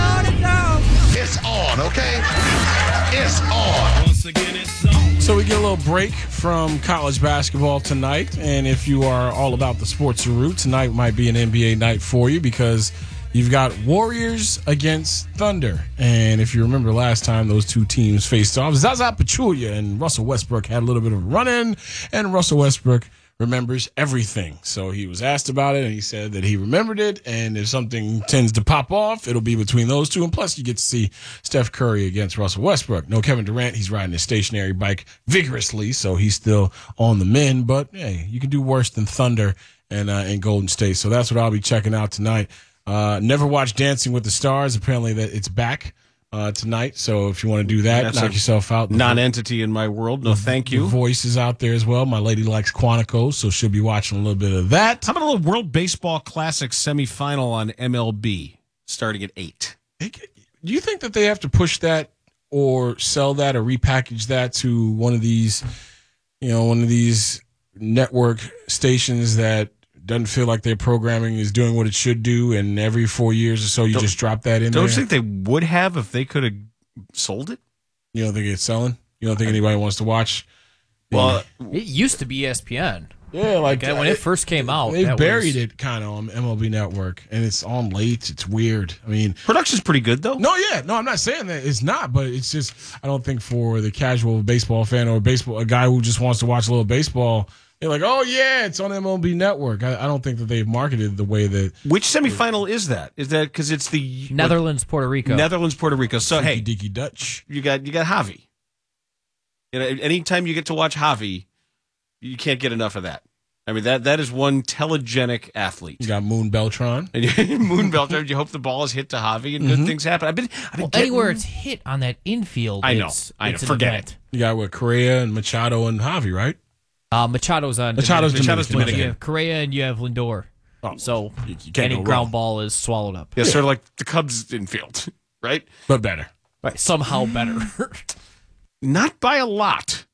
It's on, okay? It's on. Once again, it's on. So we get a little break from college basketball tonight, and if you are all about the sports route, tonight might be an NBA night for you because you've got Warriors against Thunder. And if you remember last time those two teams faced off, Zaza Pachulia and Russell Westbrook had a little bit of a run-in, and Russell Westbrook remembers everything. So he was asked about it, and he said that he remembered it, and if something tends to pop off, it'll be between those two. And plus, you get to see Steph Curry against Russell Westbrook. No Kevin Durant. He's riding his stationary bike vigorously, so he's still on the mend. But, hey, you can do worse than Thunder and Golden State. So that's what I'll be checking out tonight. Never watched Dancing with the Stars. Apparently that it's back tonight. So if you want to do that, That's knock yourself out. Non-entity in my world. No, thank you. The Voice is out there as well. My lady likes Quantico, so she'll be watching a little bit of that. How about a little World Baseball Classic semifinal on MLB starting at 8? Do you think that they have to push that or sell that or repackage that to one of these network stations that doesn't feel like their programming is doing what it should do, and every 4 years or so you just drop that in there? Don't you think they would have if they could have sold it? You don't think it's selling? You don't think anybody wants to watch? Well, it used to be ESPN. Yeah, like when it first came out. They buried it kind of on MLB Network, and it's on late. It's weird. I mean, production's pretty good, though. No, I'm not saying that it's not, but it's just I don't think for the casual baseball fan or a guy who just wants to watch a little baseball, they're like, oh, yeah, it's on MLB Network. I don't think that they've marketed the way that... Which semifinal is that? Is that because it's the... Netherlands, Puerto Rico. Netherlands, Puerto Rico. So, hey, Dicky Dutch. You got Javi. Anytime you get to watch Javi, you can't get enough of that. I mean, that is one telegenic athlete. You got Moon Beltran. Moon Beltran. You hope the ball is hit to Javi and good things happen. I've been anywhere it's hit on that infield. I know. Forget it. You got with Correa and Machado and Javi, right? Machado's Dominican. You have Correa and you have Lindor. Oh, so any ground ball is swallowed up. Yeah, sort of like the Cubs infield, right? But better. Right, somehow better. Not by a lot.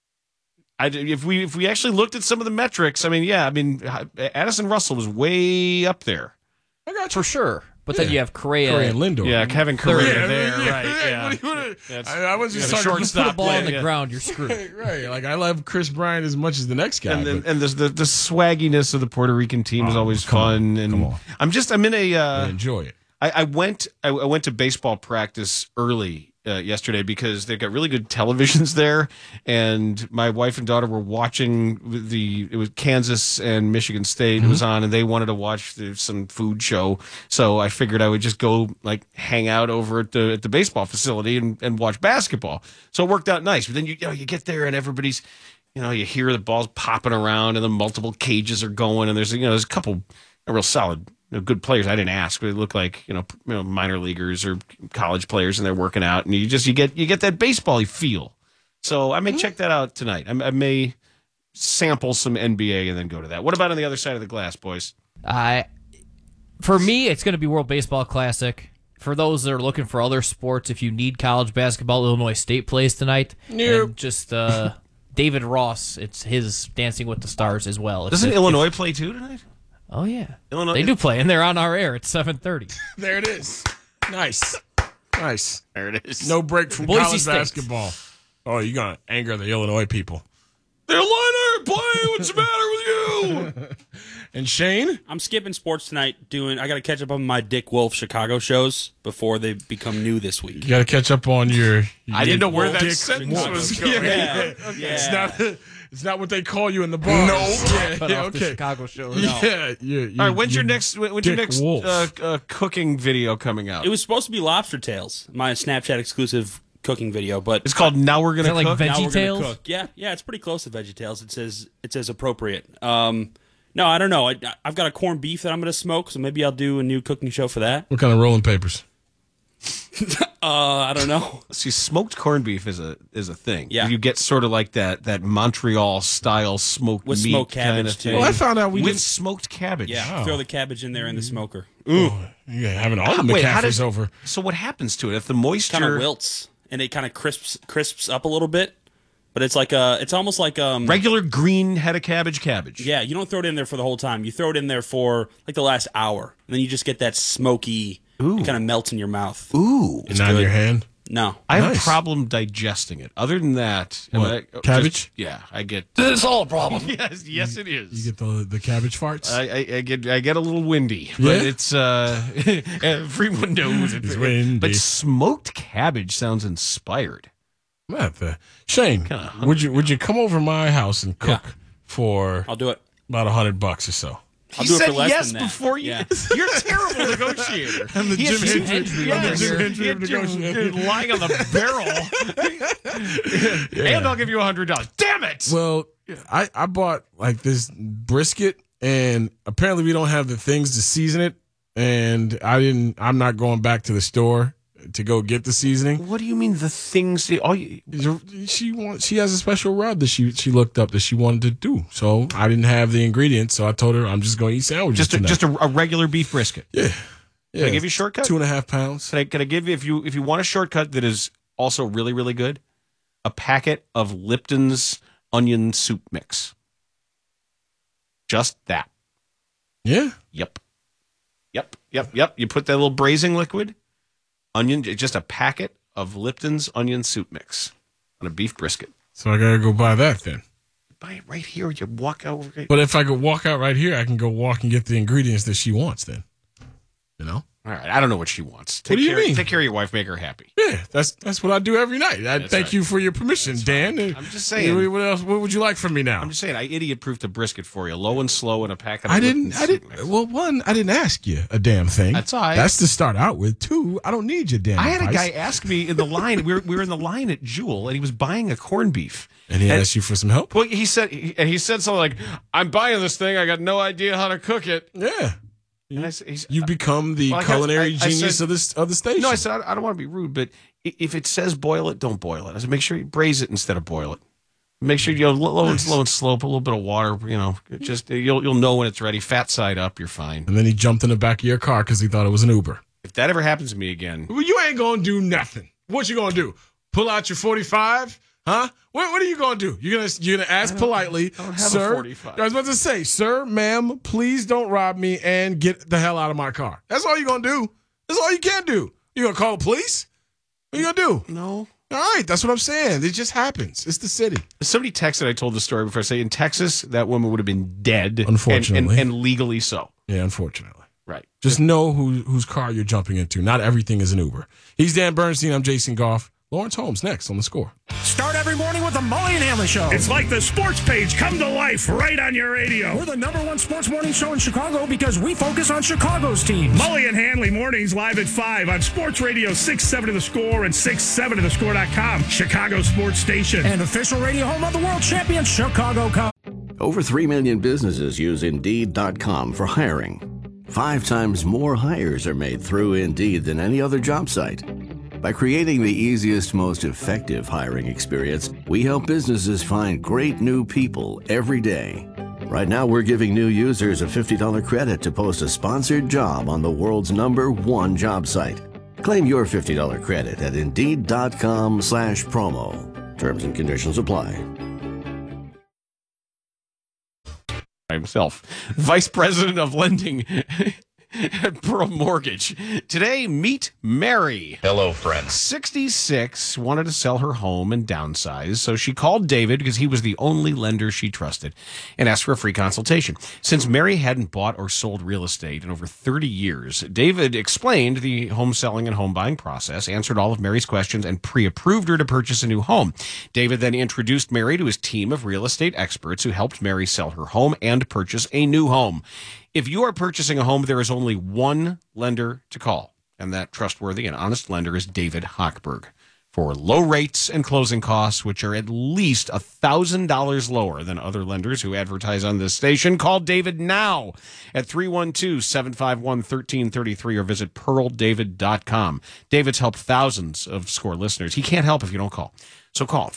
If we actually looked at some of the metrics, Addison Russell was way up there. I got you. For sure. But then you have Correa and Lindor. Yeah, Kevin Correa there, right? Yeah. I was just talking shortstop. Put the ball on the ground, you're screwed. Right. Like I love Chris Bryant as much as the next guy. And the swagginess of the Puerto Rican team is always fun. And I'm in a enjoy it. I went to baseball practice early yesterday because they've got really good televisions there, and my wife and daughter were watching it was Kansas and Michigan State. It was on, and they wanted to watch some food show, so I figured I would just go hang out over at the baseball facility and watch basketball. So it worked out nice. But then you get there and everybody's you hear the balls popping around and the multiple cages are going, and there's a couple real solid good players. I didn't ask, but they look like minor leaguers or college players, and they're working out, and you get that baseball-y feel. So I may check that out tonight. I may sample some NBA and then go to that. What about on the other side of the glass, boys? For me, it's going to be World Baseball Classic. For those that are looking for other sports, if you need college basketball, Illinois State plays tonight. Nope. And just David Ross, it's his Dancing with the Stars as well. Doesn't Illinois play too tonight? Oh, yeah. Illinois, they do play, and they're on our air at 7:30. There it is. Nice. There it is. No break from Boise college State. basketball. Oh, you're going to anger the Illinois people. The Illini playing. What's the matter with you? And Shane? I'm skipping sports tonight. I got to catch up on my Dick Wolf Chicago shows before they become new this week. You got to catch up on your I didn't know where that Dick sentence was going. Yeah. It's not what they call you in the bar. No. Off the Chicago show. Yeah. All right, when's your next cooking video coming out? It was supposed to be Lobster Tales, my Snapchat exclusive cooking video, but it's called Now We're Gonna Cook. Like Veggie Tales? Cook. Yeah, it's pretty close to Veggie Tales. It says appropriate. No, I don't know. I've got a corned beef that I'm going to smoke, so maybe I'll do a new cooking show for that. What kind of rolling papers? I don't know. See, smoked corned beef is a thing. Yeah, you get sort of like that Montreal style smoked with meat smoked cabbage kind of thing. too. Well, I found out with smoked cabbage. Yeah, throw the cabbage in there in the smoker. Ooh, you're having all the McCaffreys over. So what happens to it if the moisture kind of wilts and it kind of crisps up a little bit? But it's like it's almost like regular green head of cabbage. Yeah, you don't throw it in there for the whole time. You throw it in there for like the last hour, and then you just get that smoky. It kind of melts in your mouth. Ooh, and not in your hand. No, I have a problem digesting it. Other than that, cabbage? I get. It's all a problem. yes, it is. You get the cabbage farts. I get a little windy, but it's everyone knows it's windy. But smoked cabbage sounds inspired. Shane, would you come over to my house and cook for? I'll do it. About $100 or so. I'll do it for less yes than that. before you. Yeah. You're a terrible negotiator. I'm the Jim Hendry of negotiating. Lying on the barrel. And I'll give you $100. Damn it! Well, I bought like this brisket, and apparently we don't have the things to season it, and I'm not going back to the store to go get the seasoning. What do you mean the things? She has a special rub that she looked up that she wanted to do. So I didn't have the ingredients, so I told her I'm just going to eat sandwiches tonight. Just a regular beef brisket. Yeah. Can I give you a shortcut? 2.5 pounds. Can I give you, if you want a shortcut that is also really, really good, a packet of Lipton's onion soup mix. Just that. Yeah. Yep. You put that little braising liquid, onion, just a packet of Lipton's onion soup mix on a beef brisket. So I got to go buy that then. Buy it right here. You walk out. But if I could walk out right here, I can go walk and get the ingredients that she wants then. You know? All right. I don't know what she wants. What do you mean? Take care of your wife. Make her happy. Yeah, that's what I do every night. I thank you for your permission, Dan. I'm just saying. What else? What would you like from me now? I'm just saying. I idiot-proofed a brisket for you, low and slow, in a packet of I didn't. Well, one, I didn't ask you a damn thing. That's all right. That's to start out with. Two, I don't need your damn I had advice. a guy ask me in the line. we were in the line at Jewel, and he was buying a corned beef. And he asked you for some help? Well, he said something like, "I'm buying this thing. I got no idea how to cook it." Yeah. And You become the culinary genius of the station. No, I said, I don't want to be rude, but if it says boil it, don't boil it. I said, make sure you braise it instead of boil it. Make sure low and slow, put a little bit of water, just you'll know when it's ready. Fat side up, you're fine. And then he jumped in the back of your car because he thought it was an Uber. If that ever happens to me again. Well, you ain't going to do nothing. What you going to do? Pull out your 45? Huh? What are you going to do? You're gonna ask politely, I don't have sir. a 45. I was about to say, sir, ma'am, please don't rob me and get the hell out of my car. That's all you're going to do. That's all you can do. You going to call the police? What are you going to do? No. All right, that's what I'm saying. It just happens. It's the city. Somebody texted, I told the story before. I say in Texas, that woman would have been dead. Unfortunately. And legally so. Yeah, unfortunately. Right. Just know whose car you're jumping into. Not everything is an Uber. He's Dan Bernstein. I'm Jason Goff. Lawrence Holmes next on The Score. Start every morning with the Mully and Hanley Show. It's like the sports page come to life right on your radio. We're the #1 sports morning show in Chicago because we focus on Chicago's teams. Mully and Hanley mornings live at 5 on Sports Radio 670 The Score and 670thescore.com. Chicago sports station. And official radio home of the world champion Chicago Cubs. Over 3 million businesses use Indeed.com for hiring. 5 times more hires are made through Indeed than any other job site. By creating the easiest, most effective hiring experience, we help businesses find great new people every day. Right now, we're giving new users a $50 credit to post a sponsored job on the world's #1 job site. Claim your $50 credit at Indeed.com/promo. Terms and conditions apply. Himself, Vice President of Lending at Pearl Mortgage. Today, meet Mary. Hello, friends. 66, wanted to sell her home and downsize, so she called David because he was the only lender she trusted and asked for a free consultation. Since Mary hadn't bought or sold real estate in over 30 years, David explained the home selling and home buying process, answered all of Mary's questions, and pre-approved her to purchase a new home. David then introduced Mary to his team of real estate experts who helped Mary sell her home and purchase a new home. If you are purchasing a home, there is only one lender to call, and that trustworthy and honest lender is David Hochberg. For low rates and closing costs, which are at least $1,000 lower than other lenders who advertise on this station, call David now at 312-751-1333 or visit pearldavid.com. David's helped thousands of SCORE listeners. He can't help if you don't call. So call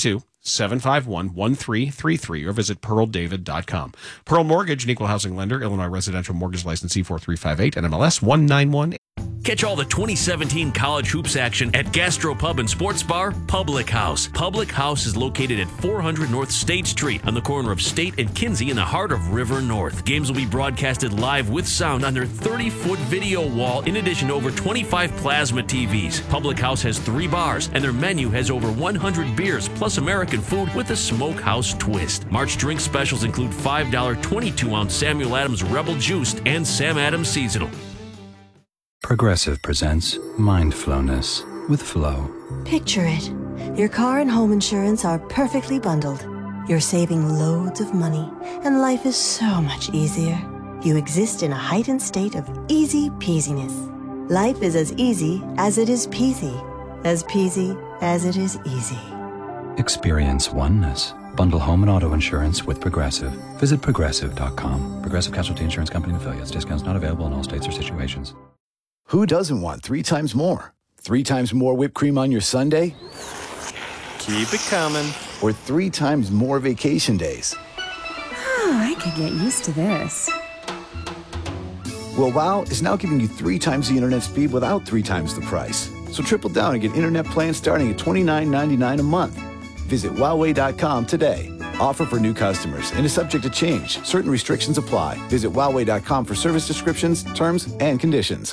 312-751-1333 or visit pearldavid.com. Pearl Mortgage, an equal housing lender, Illinois residential mortgage license C4358 and MLS 191. Catch all the 2017 college hoops action at Gastro Pub and Sports Bar, Public House. Public House is located at 400 North State Street on the corner of State and Kinsey in the heart of River North. Games will be broadcasted live with sound on their 30-foot video wall in addition to over 25 plasma TVs. Public House has 3 bars and their menu has over 100 beers plus American food with a smokehouse twist. March drink specials include $5 22-ounce Samuel Adams Rebel Juiced and Sam Adams Seasonal. Progressive presents Mindfulness with Flow. Picture it. Your car and home insurance are perfectly bundled. You're saving loads of money, and life is so much easier. You exist in a heightened state of easy peasiness. Life is as easy as it is peasy as it is easy. Experience oneness. Bundle home and auto insurance with Progressive. Visit Progressive.com. Progressive Casualty Insurance Company and affiliates. Discounts not available in all states or situations. Who doesn't want 3 times more? 3 times more whipped cream on your sundae? Keep it coming. Or 3 times more vacation days? Oh, I could get used to this. Well, WOW is now giving you 3 times the internet speed without 3 times the price. So triple down and get internet plans starting at $29.99 a month. Visit Huawei.com today. Offer for new customers and is subject to change. Certain restrictions apply. Visit Huawei.com for service descriptions, terms, and conditions.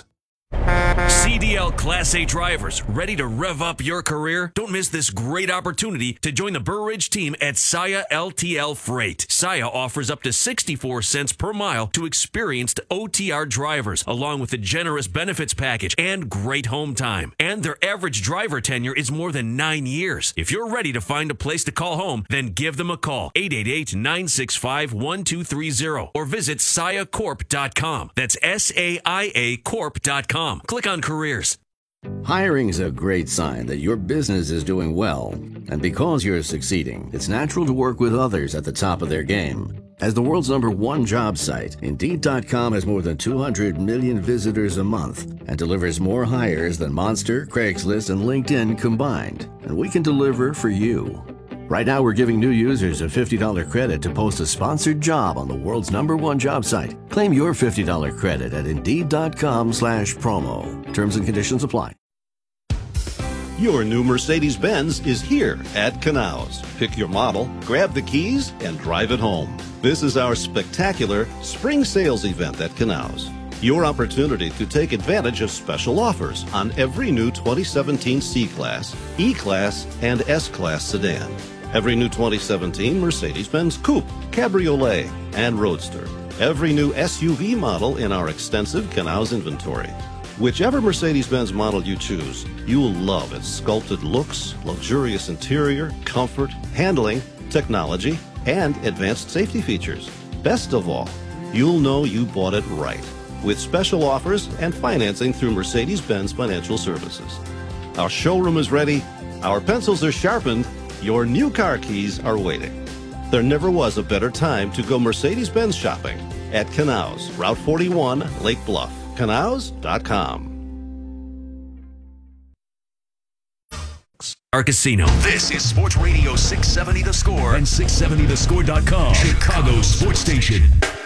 CDL Class A drivers, ready to rev up your career? Don't miss this great opportunity to join the Burr Ridge team at Saia LTL Freight. Saia offers up to 64 cents per mile to experienced OTR drivers, along with a generous benefits package and great home time. And their average driver tenure is more than 9 years. If you're ready to find a place to call home, then give them a call, 888-965-1230, or visit SaiaCorp.com. That's SAIA Corp.com. Click on careers. Hiring's a great sign that your business is doing well. And because you're succeeding, it's natural to work with others at the top of their game. As the world's #1 job site, Indeed.com has more than 200 million visitors a month and delivers more hires than Monster, Craigslist, and LinkedIn combined. And we can deliver for you. Right now, we're giving new users a $50 credit to post a sponsored job on the world's #1 job site. Claim your $50 credit at Indeed.com/promo. Terms and conditions apply. Your new Mercedes-Benz is here at Canals. Pick your model, grab the keys, and drive it home. This is our spectacular spring sales event at Canals. Your opportunity to take advantage of special offers on every new 2017 C-Class, E-Class, and S-Class sedan. Every new 2017 Mercedes-Benz Coupe, Cabriolet, and Roadster. Every new SUV model in our extensive Canals inventory. Whichever Mercedes-Benz model you choose, you will love its sculpted looks, luxurious interior, comfort, handling, technology, and advanced safety features. Best of all, you'll know you bought it right, with special offers and financing through Mercedes-Benz Financial Services. Our showroom is ready, our pencils are sharpened, your new car keys are waiting. There never was a better time to go Mercedes-Benz shopping at Canals, Route 41, Lake Bluff. Canals.com. Our casino. This is Sports Radio 670 The Score and 670thescore.com. Chicago's sports station.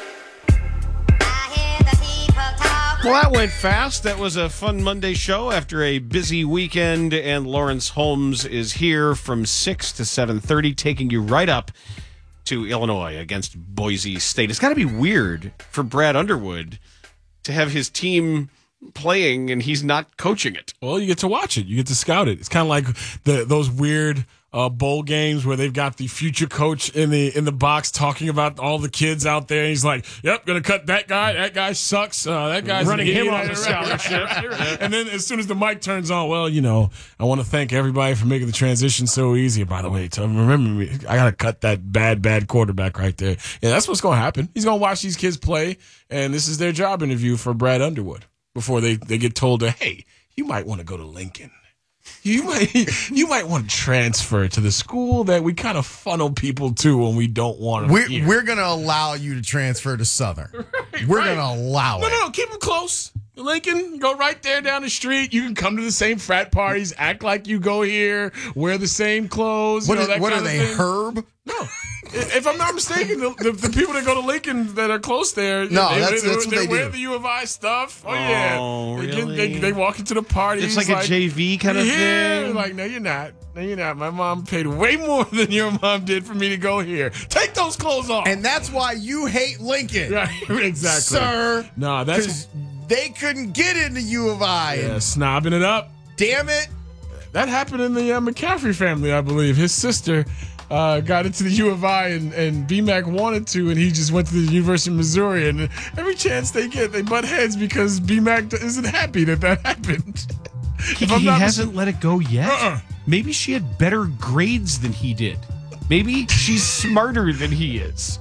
Well, that went fast. That was a fun Monday show after a busy weekend, and Lawrence Holmes is here from 6 to 7:30, taking you right up to Illinois against Boise State. It's got to be weird for Brad Underwood to have his team playing and he's not coaching it. Well, you get to watch it. You get to scout it. It's kind of like those weird bowl games where they've got the future coach in the box talking about all the kids out there. He's like, "Yep, gonna cut that guy. That guy sucks. That guy's running him off the scholarship." And then as soon as the mic turns on, well, I want to thank everybody for making the transition so easy. By the way, remember me, I gotta cut that bad quarterback right there. Yeah, that's what's gonna happen. He's gonna watch these kids play, and this is their job interview for Brad Underwood before they get told to, hey, you might want to go to Lincoln. You might want to transfer to the school that we kind of funnel people to when we don't want them here. We're going to allow you to transfer to Southern. We're going to allow it. No, keep them close. Lincoln, go right there down the street. You can come to the same frat parties, act like you go here, wear the same clothes. What are they, Herb? No. If I'm not mistaken, the people that go to Lincoln that are close there, that's what they wear do. the U of I stuff. Oh, yeah. Really? They walk into the party. It's like a JV kind of thing. Like, no, you're not. No, you're not. My mom paid way more than your mom did for me to go here. Take those clothes off. And that's why you hate Lincoln. Right, exactly. Sir. No, that's... They couldn't get into U of I. Yeah, snobbing it up. Damn it. That happened in the McCaffrey family, I believe. His sister got into the U of I, and BMAC wanted to, and he just went to the University of Missouri. And every chance they get, they butt heads because BMAC isn't happy that happened. He hasn't let it go yet. Maybe she had better grades than he did. Maybe she's smarter than he is.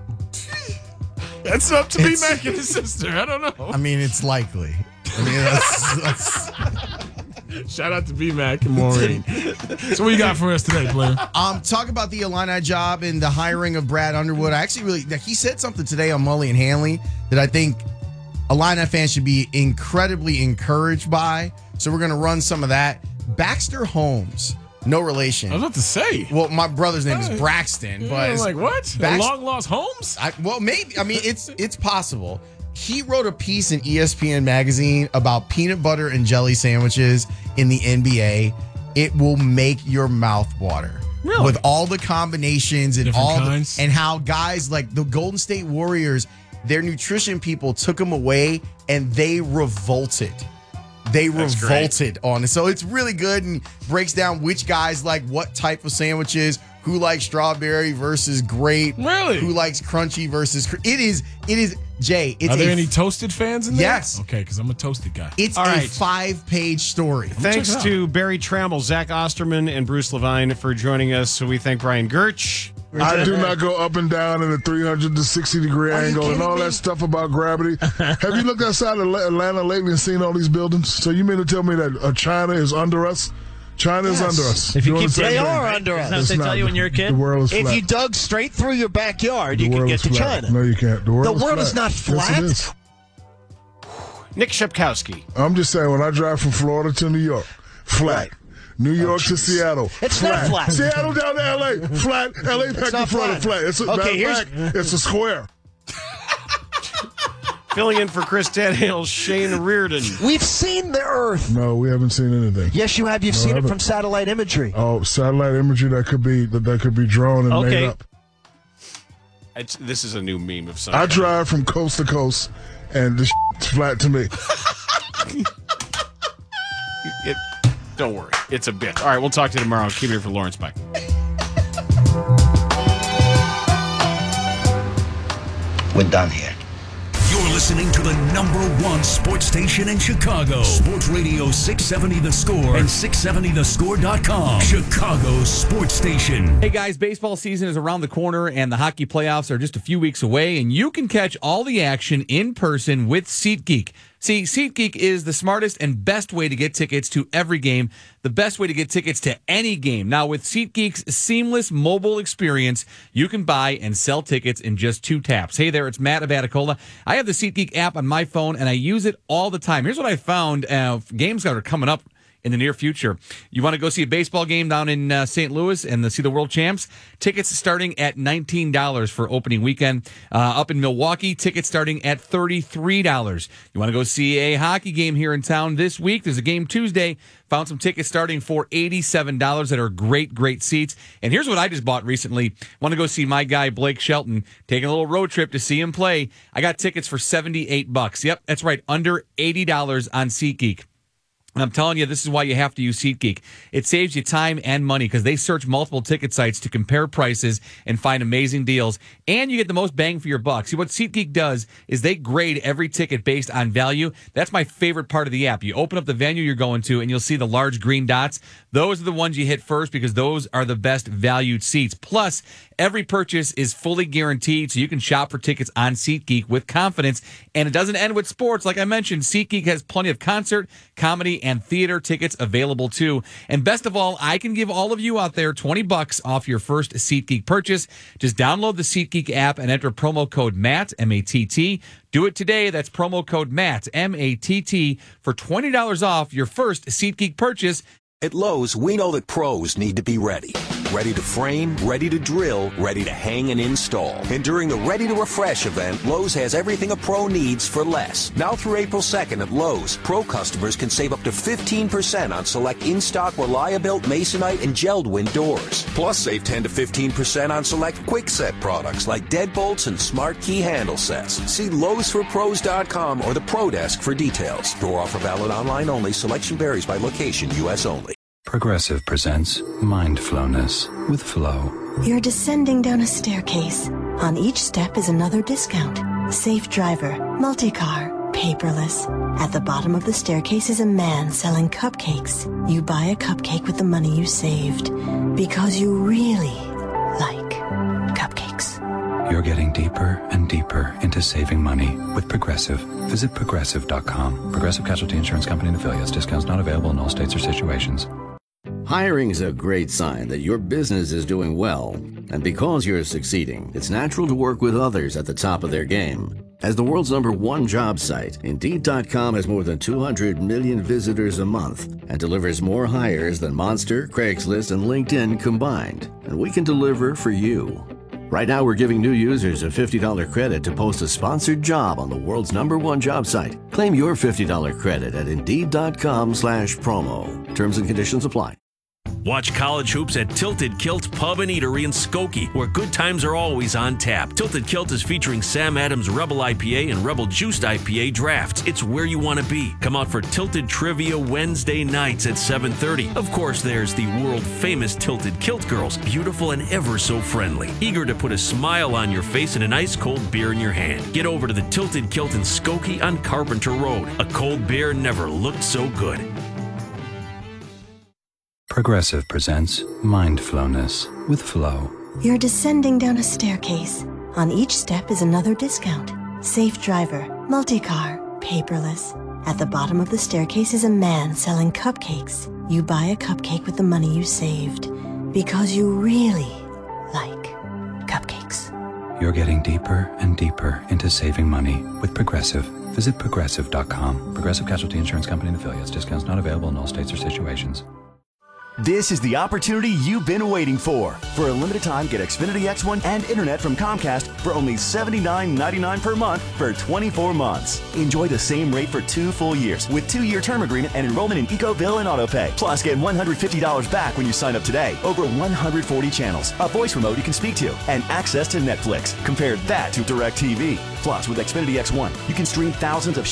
That's up to BMAC and his sister. I don't know. I mean, it's likely. I mean, that's Shout out to BMAC and Maureen. So what you got for us today, Blair? Talk about the Illini job and the hiring of Brad Underwood. I actually he said something today on Mully and Hanley that I think Illini fans should be incredibly encouraged by. So we're going to run some of that. Baxter Holmes. No relation. I was about to say. Well, my brother's name is Braxton, but like what? Long lost Holmes? Well, maybe. I mean, it's possible. He wrote a piece in ESPN magazine about peanut butter and jelly sandwiches in the NBA. It will make your mouth water. Really? With all the combinations and Different all kinds? and how guys like the Golden State Warriors, their nutrition people took them away and they revolted. That's Revolted on it. So it's really good and breaks down which guys like what type of sandwiches, who likes strawberry versus grape, Really? who likes crunchy versus it is Jay. It's Are there any toasted fans in there? Yes. Okay, because I'm a toasted guy. It's All a right. 5-page story. Thanks to Barry Trammell, Zach Osterman, and Bruce Levine for joining us. So we thank Brian Gertch. I do not go up and down in a 360-degree angle and all that stuff about gravity. Have you looked outside of Atlanta lately and seen all these buildings? So you mean to tell me that China is under us? China is under us. If you keep understand they that? are under us. It's That's what they not. tell you when you're a kid. The world is if flat. you dug straight through your backyard, you The can world get is to flat. China. No, you can't. The world is not flat. Yes, it is. Nick Shepkowski. I'm just saying, when I drive from Florida to New York, flat. New York to Seattle, It's not flat. Seattle down to L.A., flat. L.A. back to not Florida, flat. It's a, Okay, matter of here's- fact, it's a square. Filling in for Chris Tannehill, Shane Reardon. We've seen the Earth. No, we haven't seen anything. Yes, you have. You've No, I seen it haven't. from satellite imagery. Oh, satellite imagery that could be drawn and Okay. made up. This is a new meme of I something. drive from coast to coast, and this is flat to me. Don't worry. It's a bit. All right, we'll talk to you tomorrow. Keep it here for Lawrence Pike. We're done here. You're listening to the #1 sports station in Chicago. Sports Radio 670 The Score and 670thescore.com. Chicago's sports station. Hey guys, baseball season is around the corner and the hockey playoffs are just a few weeks away, and you can catch all the action in person with SeatGeek. See, SeatGeek is the smartest and best way to get tickets to every game, the best way to get tickets to any game. Now, with SeatGeek's seamless mobile experience, you can buy and sell tickets in just 2 taps. Hey there, it's Matt Abaticola. I have the SeatGeek app on my phone, and I use it all the time. Here's what I found. Games that are coming up in the near future. You want to go see a baseball game down in St. Louis and see the world champs? Tickets starting at $19 for opening weekend. Up in Milwaukee, tickets starting at $33. You want to go see a hockey game here in town this week? There's a game Tuesday. Found some tickets starting for $87 that are great, great seats. And here's what I just bought recently. Want to go see my guy Blake Shelton, taking a little road trip to see him play. I got tickets for $78. Yep, that's right, under $80 on SeatGeek. And I'm telling you, this is why you have to use SeatGeek. It saves you time and money because they search multiple ticket sites to compare prices and find amazing deals. And you get the most bang for your buck. See, what SeatGeek does is they grade every ticket based on value. That's my favorite part of the app. You open up the venue you're going to, and you'll see the large green dots. Those are the ones you hit first because those are the best valued seats. Plus, every purchase is fully guaranteed, so you can shop for tickets on SeatGeek with confidence. And it doesn't end with sports. Like I mentioned, SeatGeek has plenty of concert, comedy, and theater tickets available too. And best of all, I can give all of you out there $20 off your first SeatGeek purchase. Just download the SeatGeek app and enter promo code MATT, M-A-T-T. Do it today. That's promo code MATT, M-A-T-T, for $20 off your first SeatGeek purchase. At Lowe's, we know that pros need to be ready. Ready to frame, ready to drill, ready to hang and install. And during the Ready to Refresh event, Lowe's has everything a pro needs for less. Now through April 2nd at Lowe's, pro customers can save up to 15% on select in-stock Reliabuilt, Masonite, and Geldwin doors. Plus save 10 to 15% on select Quickset products like deadbolts and Smart Key handle sets. See Lowe'sForPros.com or the Pro Desk for details. Door offer valid online only. Selection varies by location. U.S. only. Progressive presents Mindflowness with Flow. You're descending down a staircase. On each step is another discount. Safe driver, multi-car, paperless. At the bottom of the staircase is a man selling cupcakes. You buy a cupcake with the money you saved because you really like cupcakes. You're getting deeper and deeper into saving money with Progressive. Visit Progressive.com. Progressive Casualty Insurance Company and affiliates. Discounts not available in all states or situations. Hiring is a great sign that your business is doing well. And because you're succeeding, it's natural to work with others at the top of their game. As the world's #1 job site, Indeed.com has more than 200 million visitors a month and delivers more hires than Monster, Craigslist, and LinkedIn combined. And we can deliver for you. Right now, we're giving new users a $50 credit to post a sponsored job on the world's #1 job site. Claim your $50 credit at Indeed.com/promo. Terms and conditions apply. Watch college hoops at Tilted Kilt Pub and Eatery in Skokie, where good times are always on tap. Tilted Kilt is featuring Sam Adams Rebel IPA and Rebel Juiced IPA drafts. It's where you want to be. Come out for Tilted Trivia Wednesday nights at 7:30. Of course, there's the world-famous Tilted Kilt girls, beautiful and ever so friendly, eager to put a smile on your face and an ice-cold beer in your hand. Get over to the Tilted Kilt in Skokie on Carpenter Road. A cold beer never looked so good. Progressive presents Mindfulness with Flow. You're descending down a staircase. On each step is another discount. Safe driver, multi-car, paperless. At the bottom of the staircase is a man selling cupcakes. You buy a cupcake with the money you saved because you really like cupcakes. You're getting deeper and deeper into saving money with Progressive. Visit Progressive.com. Progressive Casualty Insurance Company and affiliates. Discounts not available in all states or situations. This is the opportunity you've been waiting for. For a limited time, get Xfinity X1 and internet from Comcast for only $79.99 per month for 24 months. Enjoy the same rate for 2 full years with 2-year term agreement and enrollment in EcoBill and AutoPay. Plus, get $150 back when you sign up today. Over 140 channels, a voice remote you can speak to, and access to Netflix. Compare that to DirecTV. Plus, with Xfinity X1, you can stream thousands of